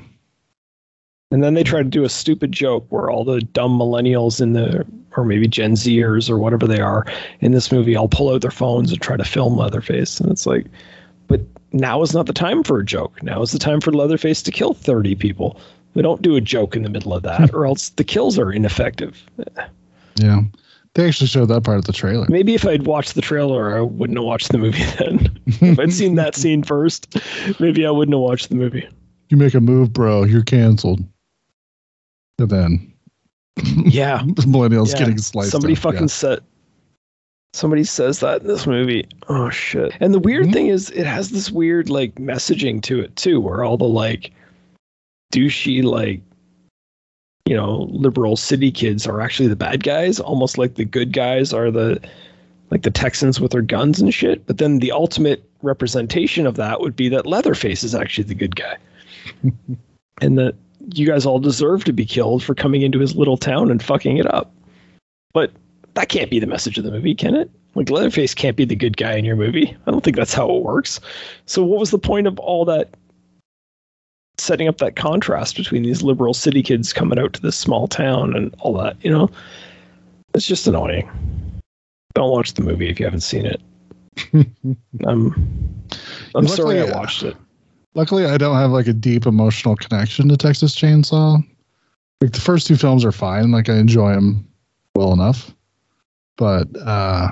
S4: And then they try to do a stupid joke where all the dumb millennials in the, or maybe Gen Zers or whatever they are in this movie, all pull out their phones and try to film Leatherface. And it's like, but now is not the time for a joke. Now is the time for Leatherface to kill thirty people. We don't do a joke in the middle of that or else the kills are ineffective.
S5: Yeah. They actually showed that part of the trailer.
S4: Maybe if I'd watched the trailer, I wouldn't have watched the movie then. If I'd seen that scene first, maybe I wouldn't have watched the movie.
S5: You make a move, bro, you're canceled. And then,
S4: yeah,
S5: millennials
S4: yeah.
S5: getting sliced.
S4: Somebody
S5: up.
S4: fucking
S5: yeah.
S4: said. Somebody says that in this movie. Oh shit! And the weird mm-hmm. thing is, it has this weird like messaging to it too, where all the like douchey like, you know, liberal city kids are actually the bad guys, almost like the good guys are the like the Texans with their guns and shit. But then the ultimate representation of that would be that Leatherface is actually the good guy, and that you guys all deserve to be killed for coming into his little town and fucking it up. But that can't be the message of the movie, can it? Like, Leatherface can't be the good guy in your movie. I don't think that's how it works. So what was the point of all that, setting up that contrast between these liberal city kids coming out to this small town and all that, you know? It's just annoying. Don't watch the movie if you haven't seen it. I'm, I'm
S5: Luckily,
S4: sorry I watched it.
S5: Luckily, I don't have like a deep emotional connection to Texas Chainsaw. Like the first two films are fine. Like I enjoy them well enough. But uh,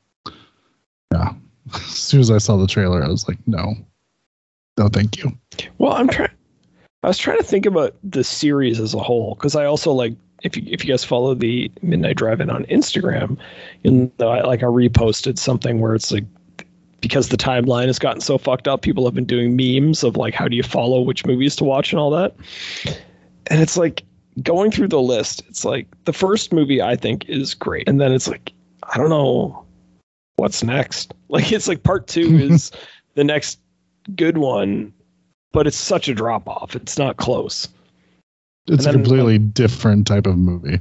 S5: yeah, as soon as I saw the trailer, I was like, no, no, thank you.
S4: Well, I'm trying. I was trying to think about the series as a whole, because I also like, if you if you guys follow the Midnight Drive-In on Instagram, you know, I, like I reposted something where it's like, because the timeline has gotten so fucked up, people have been doing memes of like, how do you follow which movies to watch and all that. And it's like going through the list. It's like the first movie I think is great, and then it's like, I don't know what's next. Like it's like part two is the next good one, but it's such a drop off. It's not close.
S5: It's
S4: then,
S5: a completely
S4: like,
S5: different type of movie.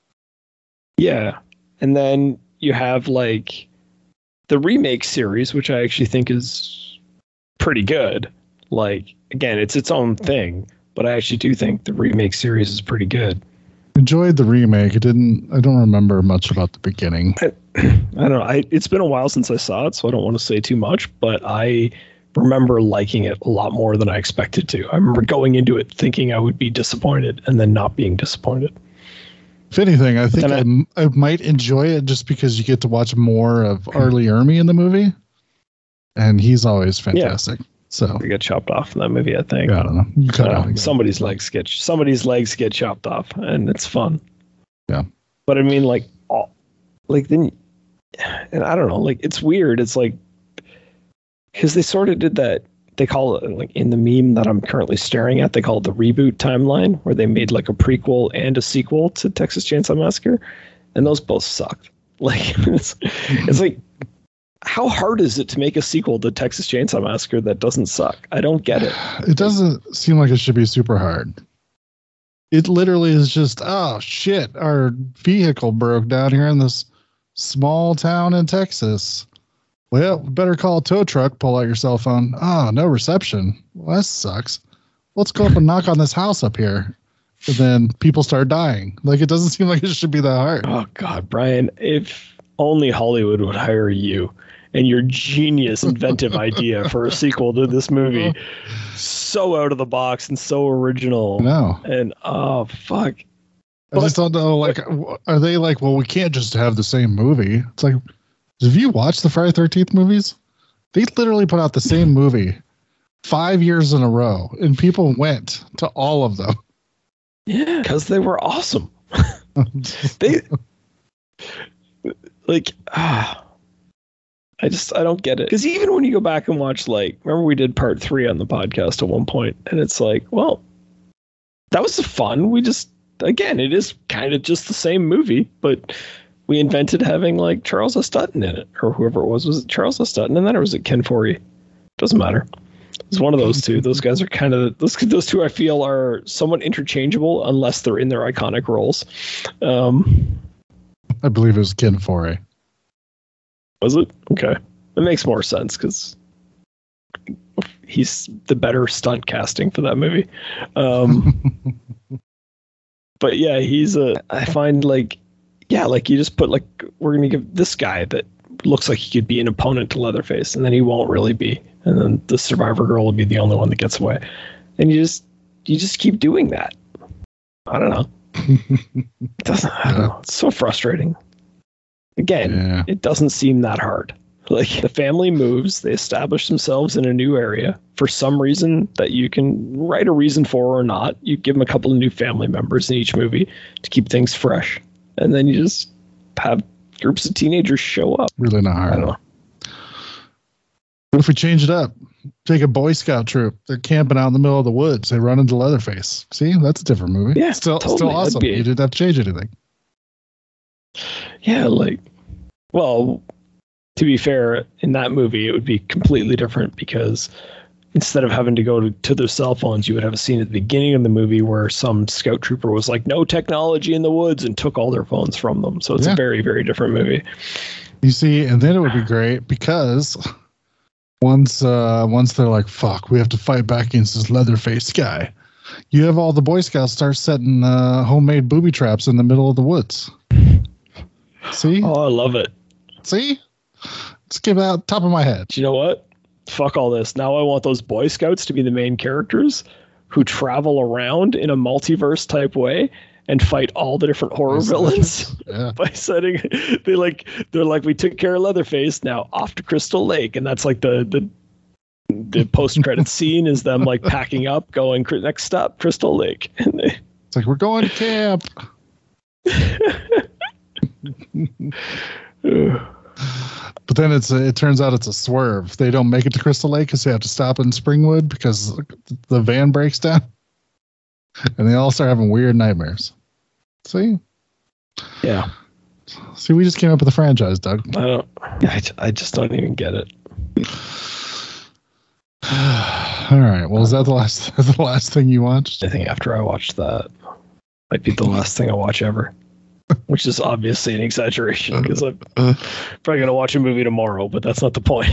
S4: Yeah. And then you have like the remake series, which I actually think is pretty good. Like, again, it's its own thing, but I actually do think the remake series is pretty good.
S5: Enjoyed the remake. It didn't, I don't remember much about the beginning.
S4: I, I don't know. I, it's been a while since I saw it, so I don't want to say too much, but I remember liking it a lot more than I expected to. I remember going into it thinking I would be disappointed and then not being disappointed.
S5: If anything, I think I,
S4: I,
S5: I might enjoy it just because you get to watch more of Arlie Ermy in the movie, and he's always fantastic. Yeah. So
S4: he got chopped off in that movie, I think.
S5: I don't know. You cut
S4: uh,
S5: out
S4: somebody's legs get somebody's legs get chopped off, and it's fun.
S5: Yeah,
S4: but I mean, like, all, like then, and I don't know. Like, it's weird. It's like, because they sort of did that. They call it, like, in the meme that I'm currently staring at, they call it the reboot timeline, where they made like a prequel and a sequel to Texas Chainsaw Massacre, and those both sucked. Like, it's, it's like, how hard is it to make a sequel to Texas Chainsaw Massacre that doesn't suck? I don't get it.
S5: It doesn't seem like it should be super hard. It literally is just, oh shit, our vehicle broke down here in this small town in Texas. Well, better call a tow truck, pull out your cell phone. Oh, no reception. Well, that sucks. Let's go up and knock on this house up here. And then people start dying. Like, it doesn't seem like it should be that hard.
S4: Oh, God, Brian, if only Hollywood would hire you and your genius, inventive idea for a sequel to this movie. So out of the box and so original.
S5: No.
S4: And, oh, fuck.
S5: I
S4: But,
S5: just don't know, like, are they like, well, we can't just have the same movie? It's like, have you watched the Friday the thirteenth movies? They literally put out the same movie five years in a row, and people went to all of them.
S4: Yeah, because they were awesome. They, like, ah, I just, I don't get it. Because even when you go back and watch, like, remember we did part three on the podcast at one point, and it's like, well, that was fun. We just, again, it is kind of just the same movie, but we invented having like Charles S. Dutton in it, or whoever it was. Was it Charles S. Dutton in that, or was it Ken Foree? Doesn't matter. It's one of those two. Those guys are kind of those. Those two I feel are somewhat interchangeable unless they're in their iconic roles. Um,
S5: I believe it was Ken Foree.
S4: Was it? Okay, it makes more sense because he's the better stunt casting for that movie. Um, but yeah, he's a. I find like. Yeah, like you just put like, we're going to give this guy that looks like he could be an opponent to Leatherface, and then he won't really be. And then the survivor girl will be the only one that gets away. And you just, you just keep doing that. I don't know. It doesn't, I don't know. It's so frustrating. Again, yeah. It doesn't seem that hard. Like the family moves, they establish themselves in a new area for some reason that you can write a reason for or not. You give them a couple of new family members in each movie to keep things fresh. And then you just have groups of teenagers show up.
S5: Really not hard.
S4: I don't know.
S5: What if we change it up? Take a Boy Scout troop. They're camping out in the middle of the woods. They run into Leatherface. See, that's a different movie.
S4: Yeah,
S5: still,
S4: totally.
S5: still awesome.
S4: Be,
S5: you didn't have to change anything.
S4: Yeah, like, well, to be fair, in that movie, it would be completely different because instead of having to go to, to their cell phones, you would have a scene at the beginning of the movie where some scout trooper was like, no technology in the woods, and took all their phones from them. So it's
S5: Yeah.
S4: a very, very different movie.
S5: You see, and then it would be great because once uh, once they're like, fuck, we have to fight back against this Leatherface guy. You have all the Boy Scouts start setting uh, homemade booby traps in the middle of the woods. See?
S4: Oh, I love it.
S5: See? Let's give out top of my head.
S4: Do you know what? Fuck all this. Now I want those Boy Scouts to be the main characters who travel around in a multiverse type way and fight all the different horror villains.
S5: Yeah.
S4: By setting, they like they're like, we took care of Leatherface, now off to Crystal Lake, and that's like the the the post credit scene is them like packing up, going next stop Crystal Lake, and they,
S5: It's like, we're going to camp. But then it's a, it turns out it's a swerve. They don't make it to Crystal Lake because they have to stop in Springwood because the van breaks down, and they all start having weird nightmares. See,
S4: yeah.
S5: see, we just came up with a franchise, Doug.
S4: I don't. I, I just don't even get it.
S5: All right. Well, is that the last the last thing you watched?
S4: I think after I watched that, might be the last thing I watch ever, which is obviously an exaggeration because I'm probably gonna watch a movie tomorrow, but that's not the point.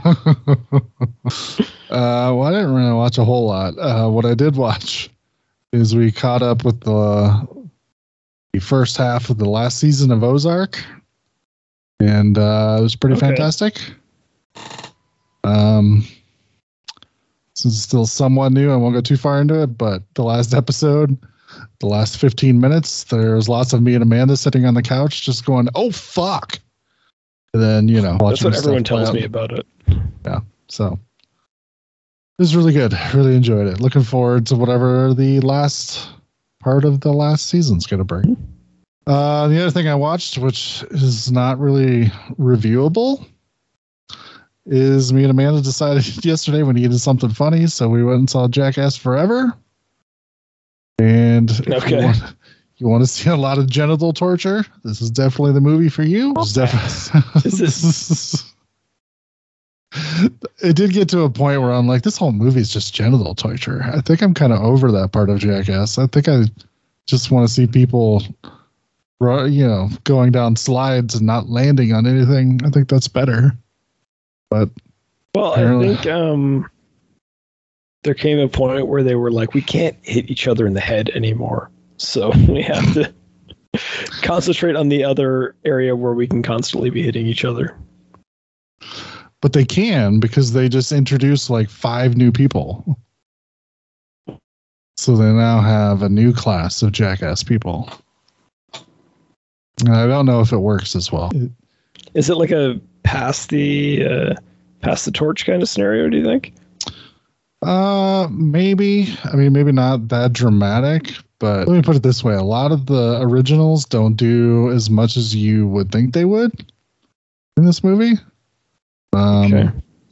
S5: uh, well, I didn't really watch a whole lot. Uh, what I did watch is we caught up with the the first half of the last season of Ozark, and uh, it was pretty
S4: Okay.
S5: fantastic. Um. Since it's still somewhat new, I won't go too far into it, but the last episode, the last fifteen minutes, there's lots of me and Amanda sitting on the couch just going, oh, fuck. And then, you know,
S4: That's
S5: watching
S4: what everyone
S5: stuff play
S4: tells
S5: out.
S4: me about it.
S5: Yeah. So it was really good. Really enjoyed it. Looking forward to whatever the last part of the last season's going to bring. Uh, the other thing I watched, which is not really reviewable, is me and Amanda decided yesterday we needed something funny, so we went and saw Jackass Forever. And if
S4: Okay.
S5: you, want, you want to see a lot of genital torture, this is definitely the movie for you. It's definitely.
S4: Is this-
S5: It did get to a point where I'm like, this whole movie is just genital torture. I think I'm kind of over that part of Jackass. I think I just want to see people, ru- you know, going down slides and not landing on anything. I think that's better. But
S4: Well, I
S5: Apparently.
S4: think um, there came a point where they were like, we can't hit each other in the head anymore. So we have to concentrate on the other area where we can constantly be hitting each other.
S5: but they can because they just introduced like five new people. So they now have a new class of Jackass people. And I don't know if it works as well.
S4: Is it like a pass the uh, pass the torch kind of scenario, do you think?
S5: Uh, maybe. I mean, maybe not that dramatic, but let me put it this way. A lot of the originals don't do as much as you would think they would in this movie. Um,
S4: Okay.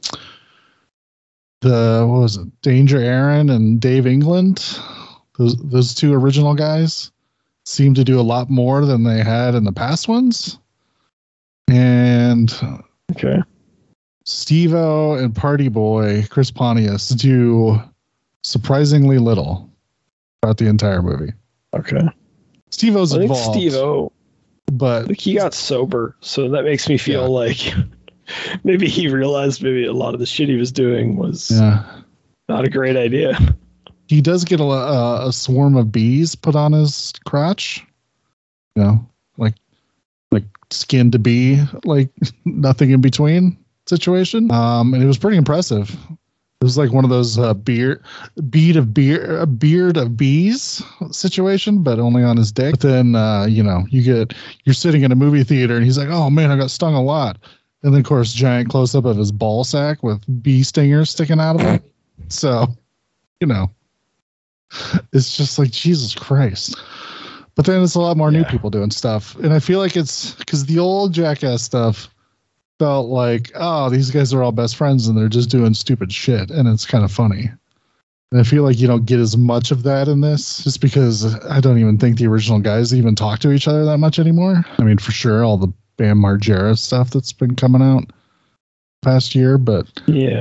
S5: The, what was it? Danger Aaron and Dave England. Those, those two original guys seem to do a lot more than they had in the past ones. And
S4: Okay.
S5: Steve-O and Party Boy, Chris Pontius, do surprisingly little throughout the entire movie.
S4: Okay.
S5: Steve-O's
S4: I think
S5: involved,
S4: Steve O,
S5: but
S4: like he got sober, so that makes me feel
S5: Yeah.
S4: like maybe he realized maybe a lot of the shit he was doing was
S5: yeah,
S4: not a great idea.
S5: he does get a, a, a swarm of bees put on his crotch. You know, like like skin to bee, like nothing in between situation. Um, and it was pretty impressive. It was like one of those uh, beard, bead of beer, a beard of bees situation, but only on his dick. But then, uh, you know, you get you're sitting in a movie theater, and he's like, "Oh man, I got stung a lot." And then, of course, giant close up of his ball sack with bee stingers sticking out of it. So, you know, it's just like Jesus Christ. But then it's a lot more new
S4: Yeah.
S5: people doing stuff, and I feel like it's because the old Jackass stuff felt like, oh, these guys are all best friends and they're just doing stupid shit, and it's kind of funny. And I feel like you don't get as much of that in this, just because I don't even think the original guys even talk to each other that much anymore. I mean, for sure, all the Bam Margera stuff that's been coming out past year, but
S4: Yeah.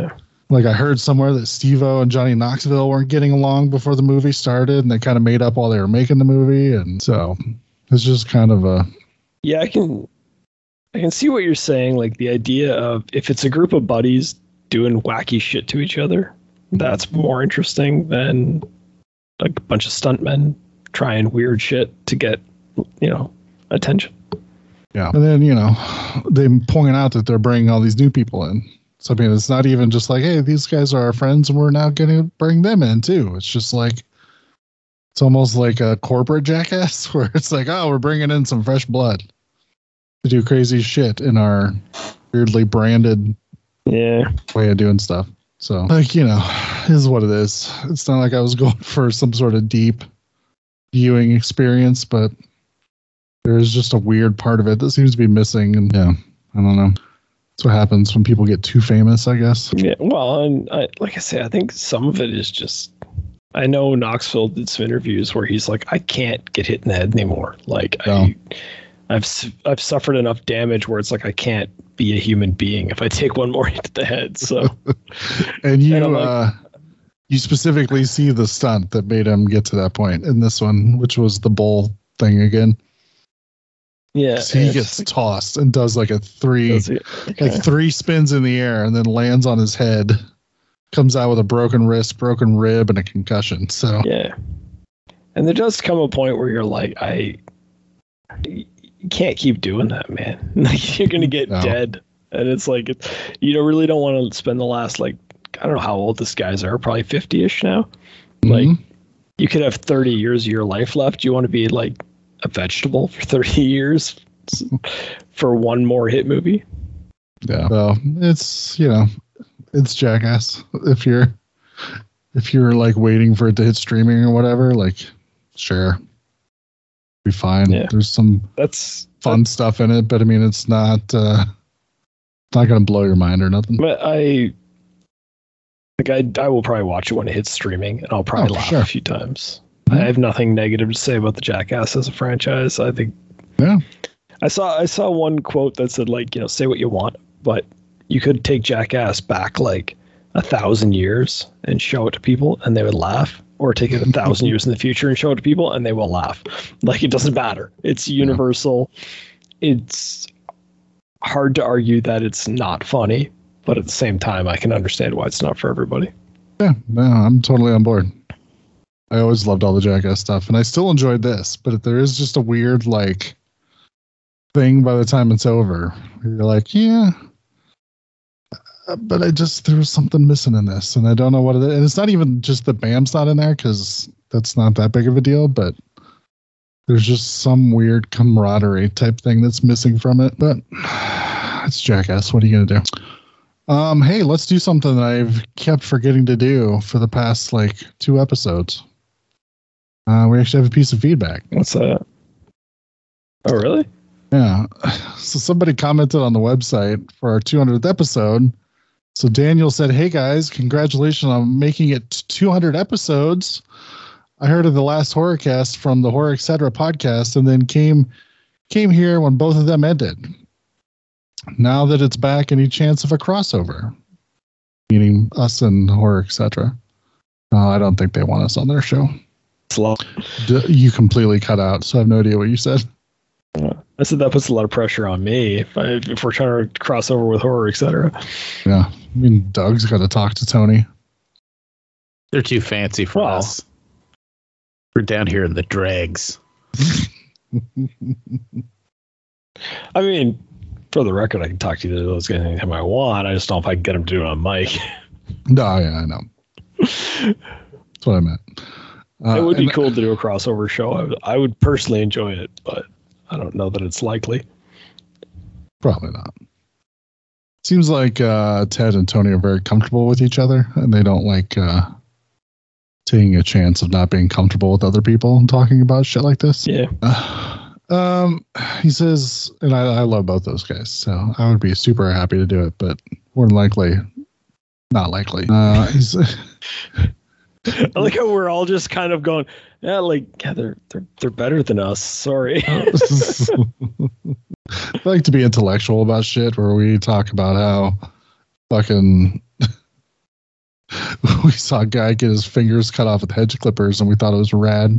S5: Like I heard somewhere that Steve-O and Johnny Knoxville weren't getting along before the movie started, and they kind of made up while they were making the movie, and so it's just kind of a
S4: Yeah, I can I can see what you're saying. Like the idea of if it's a group of buddies doing wacky shit to each other, that's more interesting than like a bunch of stuntmen trying weird shit to get, you know, attention.
S5: yeah. And then you know they point out that they're bringing all these new people in. So I mean, it's not even just like, hey, these guys are our friends, and we're now going to bring them in too. It's just like it's almost like a corporate Jackass, where it's like, oh, we're bringing in some fresh blood to do crazy shit in our weirdly branded
S4: Yeah.
S5: way of doing stuff. So, like, you know, is what it is. It's not like I was going for some sort of deep viewing experience, but there's just a weird part of it that seems to be missing. And yeah, I don't know. That's what happens when people get too famous, I guess.
S4: Yeah. Well, and I, like I say, I think some of it is just. I know Knoxville did some interviews where he's like, I can't get hit in the head anymore. Like
S5: No.
S4: I, I've su- I've suffered enough damage where it's like I can't be a human being if I take one more hit to the head. So,
S5: And you,
S4: And I'm like-
S5: uh, you specifically see the stunt that made him get to that point in this one, which was the bull thing again.
S4: yeah,
S5: So he
S4: it's
S5: gets
S4: just
S5: tossed and does like a three,
S4: like, does it- okay.
S5: like three spins in the air, and then lands on his head. Comes out with a broken wrist, broken rib, and a concussion. So
S4: Yeah. And there does come a point where you're like, I you can't keep doing that, man. Like you're gonna get
S5: No.
S4: dead. And it's like it, you don't really don't want to spend the last like I don't know how old these guys are, probably fifty-ish now. Like
S5: Mhm.
S4: you could have thirty years of your life left. You want to be like a vegetable for thirty years for one more hit movie?
S5: yeah. So it's you know, it's Jackass. If you're if you're like waiting for it to hit streaming or whatever, like sure, be fine.
S4: Yeah.
S5: There's some
S4: That's
S5: fun stuff in it, but I mean, it's not uh, it's not gonna blow your mind or nothing.
S4: But I like I I will probably watch it when it hits streaming, and I'll probably
S5: Oh, for
S4: laugh
S5: sure.
S4: a few times. I have nothing negative to say about the Jackass as a franchise. I think
S5: Yeah.
S4: I saw I saw one quote that said like, you know, say what you want, but you could take Jackass back like a thousand years and show it to people and they would laugh, or take it a thousand years in the future and show it to people and they will laugh. Like it doesn't matter. It's universal. It's hard to argue that it's not funny, but at the same time I can understand why it's not for everybody.
S5: Yeah, no, I'm totally on board. I always loved all the Jackass stuff, and I still enjoyed this, but there is just a weird like thing by the time it's over. You're like, yeah, uh, but I just there was something missing in this, and I don't know what it is. And it's not even just that Bam's not in there because that's not that big of a deal, but there's just some weird camaraderie type thing that's missing from it. But it's Jackass. What are you gonna do? Um, hey, let's do something that I've kept forgetting to do for the past like two episodes. Uh, we actually have a piece of feedback.
S4: What's that? Oh, really?
S5: Yeah. So somebody commented on the website for our two hundredth episode. So Daniel said, "Hey guys, congratulations on making it to two hundred episodes. I heard of the last Horrorcast from the Horror Etc. podcast, and then came came here when both of them ended. Now that it's back, any chance of a crossover?" Meaning us and Horror Etc. No, I don't think they want us on their show.
S4: Slow.
S5: D- you completely cut out, so I have no idea what you said.
S4: I said that puts a lot of pressure on me if, I, if we're trying to cross over with horror, et cetera.
S5: Yeah, I mean, Doug's got to talk to Tony.
S6: They're too fancy for
S4: Well.
S6: us. We're down here in the dregs.
S4: I mean, for the record, I can talk to you those guys anytime I want. I just don't know if I can get them to do it on mic.
S5: No, yeah, I know. That's what I meant. Uh,
S4: it would be
S5: and-
S4: cool to do a crossover show. I would, I would personally enjoy it, but I don't know that it's likely.
S5: Probably not. Seems like uh, Ted and Tony are very comfortable with each other, and they don't like uh, taking a chance of not being comfortable with other people and talking about shit like this.
S4: Yeah.
S5: Uh, um, he says, and I, I love both those guys, so I would be super happy to do it, but more than likely, not likely. Uh, he's,
S4: I like how we're all just kind of going, yeah, like, yeah, they're, they're, they're better than us. Sorry.
S5: I like to be intellectual about shit where we talk about how fucking we saw a guy get his fingers cut off with hedge clippers, and we thought it was rad.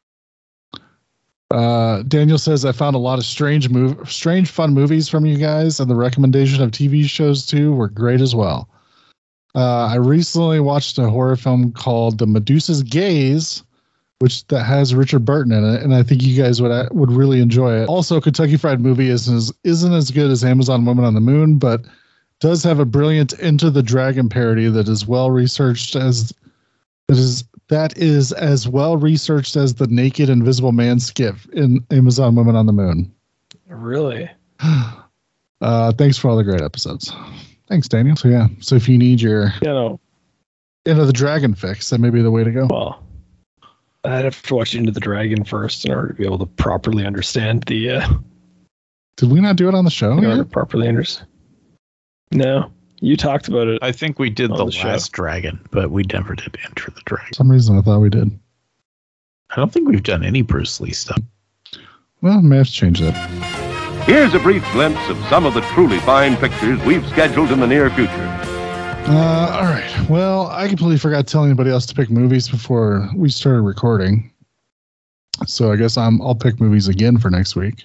S5: Uh, Daniel says, I found a lot of strange move, strange fun movies from you guys, and the recommendation of T V shows too were great as well. Uh, I recently watched a horror film called The Medusa's Gaze, which that has Richard Burton in it, and I think you guys would would really enjoy it. Also, Kentucky Fried Movie isn't as, isn't as good as Amazon Woman on the Moon, but does have a brilliant Into the Dragon parody that is well researched as that is that is as well researched as the Naked Invisible Man skit in Amazon Woman on the Moon.
S4: Really?
S5: Uh, thanks for all the great episodes. Thanks, Daniel. So yeah, so if you need your
S4: You know,
S5: Into the Dragon fix, that may be the way to go.
S4: well, I'd have to watch Into the Dragon first in order to be able to properly understand the. Uh,
S5: Did we not do it on the show?
S4: in order to
S5: yet?
S4: properly understand. No, you talked about it.
S6: I think we did
S4: On
S6: the,
S4: the show.
S6: last dragon, but we never did Enter the Dragon.
S5: For some reason, I thought we did.
S6: I don't think we've done any Bruce Lee stuff.
S5: Well, may have to change that.
S2: Here's a brief glimpse of some of the truly fine pictures we've scheduled in the near future.
S5: Uh, all right. Well, I completely forgot to tell anybody else to pick movies before we started recording. So I guess I'm I'll pick movies again for next week.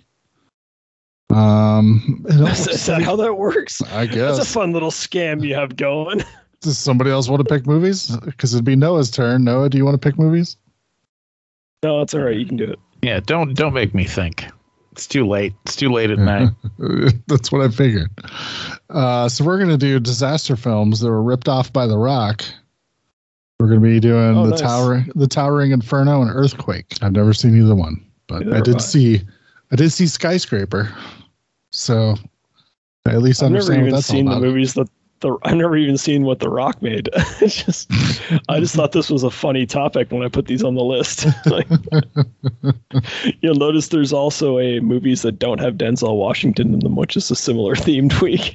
S5: Um, it
S4: Is,
S5: looks
S4: is that
S5: like-
S4: how that works?
S5: I guess.
S4: That's a fun little scam you have going.
S5: Does somebody else want to pick movies? Because it'd be Noah's turn. Noah, do you want to pick movies?
S4: No, it's all right. You can do it.
S6: Yeah, don't don't make me think. It's too late. It's too late at night.
S5: That's what I figured. Uh, so we're gonna do disaster films that were ripped off by The Rock. We're gonna be doing
S4: Oh,
S5: the
S4: nice.
S5: tower, the Towering Inferno, and Earthquake. I've never seen either one, but
S4: Neither
S5: I
S4: have
S5: did
S4: I.
S5: see, I did see Skyscraper. So I at least
S4: I've never
S5: understand what
S4: even
S5: that's
S4: seen
S5: all
S4: the
S5: about.
S4: movies that the. I've never even seen what The Rock made. It's just, I just thought this was a funny topic when I put these on the list. Like, you'll notice there's also a movies that don't have Denzel Washington in them, which is a similar themed week.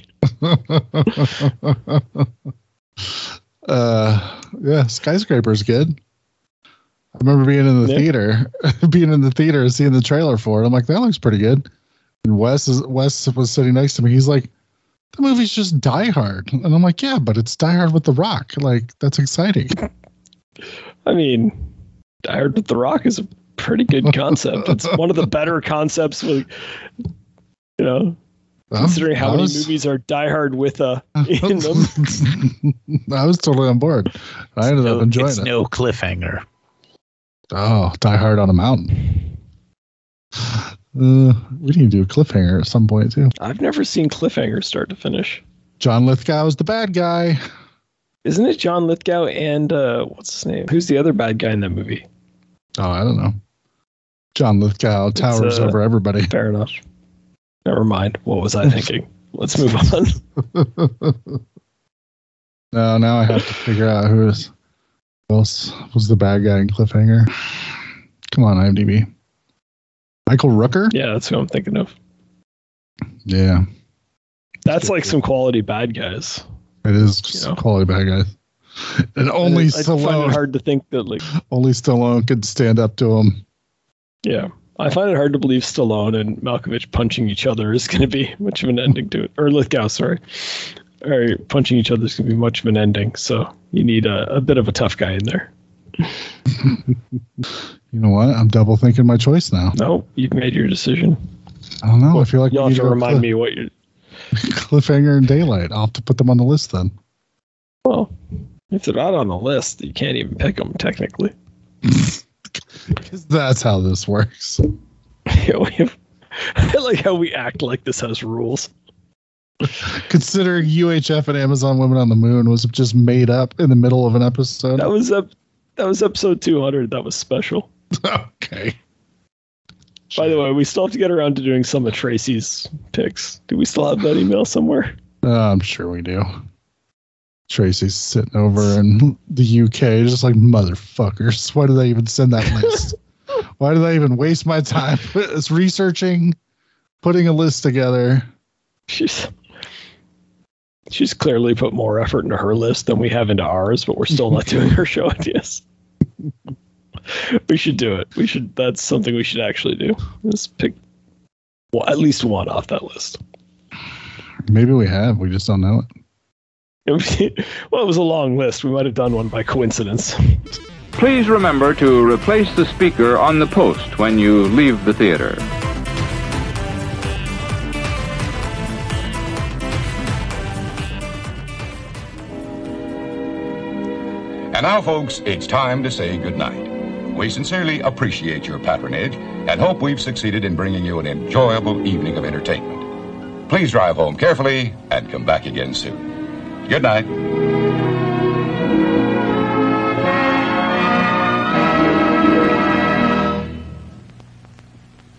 S5: uh, yeah, Skyscraper's good. I remember being in the
S4: Yeah.
S5: theater, being in the theater and seeing the trailer for it. I'm like, that looks pretty good. And Wes is Wes was sitting next to me. He's like, the movie's just Die Hard, and I'm like, yeah, but it's Die Hard with The Rock. Like, that's exciting.
S4: I mean, Die Hard with The Rock is a pretty good concept. It's one of the better concepts with, you know,
S5: Well,
S4: considering how
S5: I
S4: many
S5: was-
S4: movies are Die Hard with a in them.
S5: I was totally on board. I ended
S6: No,
S5: up enjoying
S6: it's
S5: it.
S6: no cliffhanger.
S5: Oh, Die Hard on a mountain. Uh, we need to do a cliffhanger at some point too.
S4: I've never seen Cliffhanger start to finish.
S5: John Lithgow is the bad guy.
S4: Isn't it John Lithgow and uh, what's his name? Who's the other bad guy in that movie?
S5: Oh, I don't know. John Lithgow towers
S4: uh,
S5: over everybody.
S4: Fair enough. Never mind. What was I thinking? Let's move on.
S5: No, now I have to figure out who is who else was the bad guy in Cliffhanger. Come on, IMDb. Michael Rooker?
S4: Yeah, that's who I'm thinking of.
S5: Yeah,
S4: That's like some quality bad guys.
S5: it is
S4: You know.
S5: quality bad guy. And only
S4: I, I find it
S5: Stallone,
S4: hard to think that, like,
S5: only Stallone could stand up to him.
S4: yeah, I find it hard to believe Stallone and Malkovich punching each other is going to be much of an ending to it. Or Lithgow, sorry. Or punching each other is going to be much of an ending. So you need a, a bit of a tough guy in there.
S5: You know what? I'm double thinking my choice now.
S4: No, you've made your decision.
S5: I don't know. I feel like
S4: You'll
S5: we
S4: have
S5: need
S4: to
S5: go
S4: remind
S5: Cliff-
S4: me what you're.
S5: Cliffhanger and Daylight. I'll have to put them on the list then.
S4: Well, if they're not on the list, you can't even pick them technically.
S5: Because that's how this works.
S4: Yeah, we have, I like how we act like this has rules.
S5: Considering U H F and Amazon Women on the Moon was just made up in the middle of an episode.
S4: That was up. That was episode two hundred. That was special.
S5: Okay.
S4: By the way, we still have to get around to doing some of Tracy's picks. Do we still have that email somewhere?
S5: Uh, I'm sure we do. Tracy's sitting over in the U K, just like, motherfuckers. Why did I even send that list? Why did I even waste my time? It's researching, putting a list together.
S4: She's she's clearly put more effort into her list than we have into ours, but we're still not doing her show ideas. We should do it. We should. That's something we should actually do. Let's pick well, at least one off that list.
S5: Maybe we have. We just don't know it.
S4: Well, it was a long list. We might have done one by coincidence.
S7: Please remember to replace the speaker on the post when you leave the theater.
S8: And now, folks, it's time to say goodnight. We sincerely appreciate your patronage and hope we've succeeded in bringing you an enjoyable evening of entertainment. Please drive home carefully and come back again soon. Good night.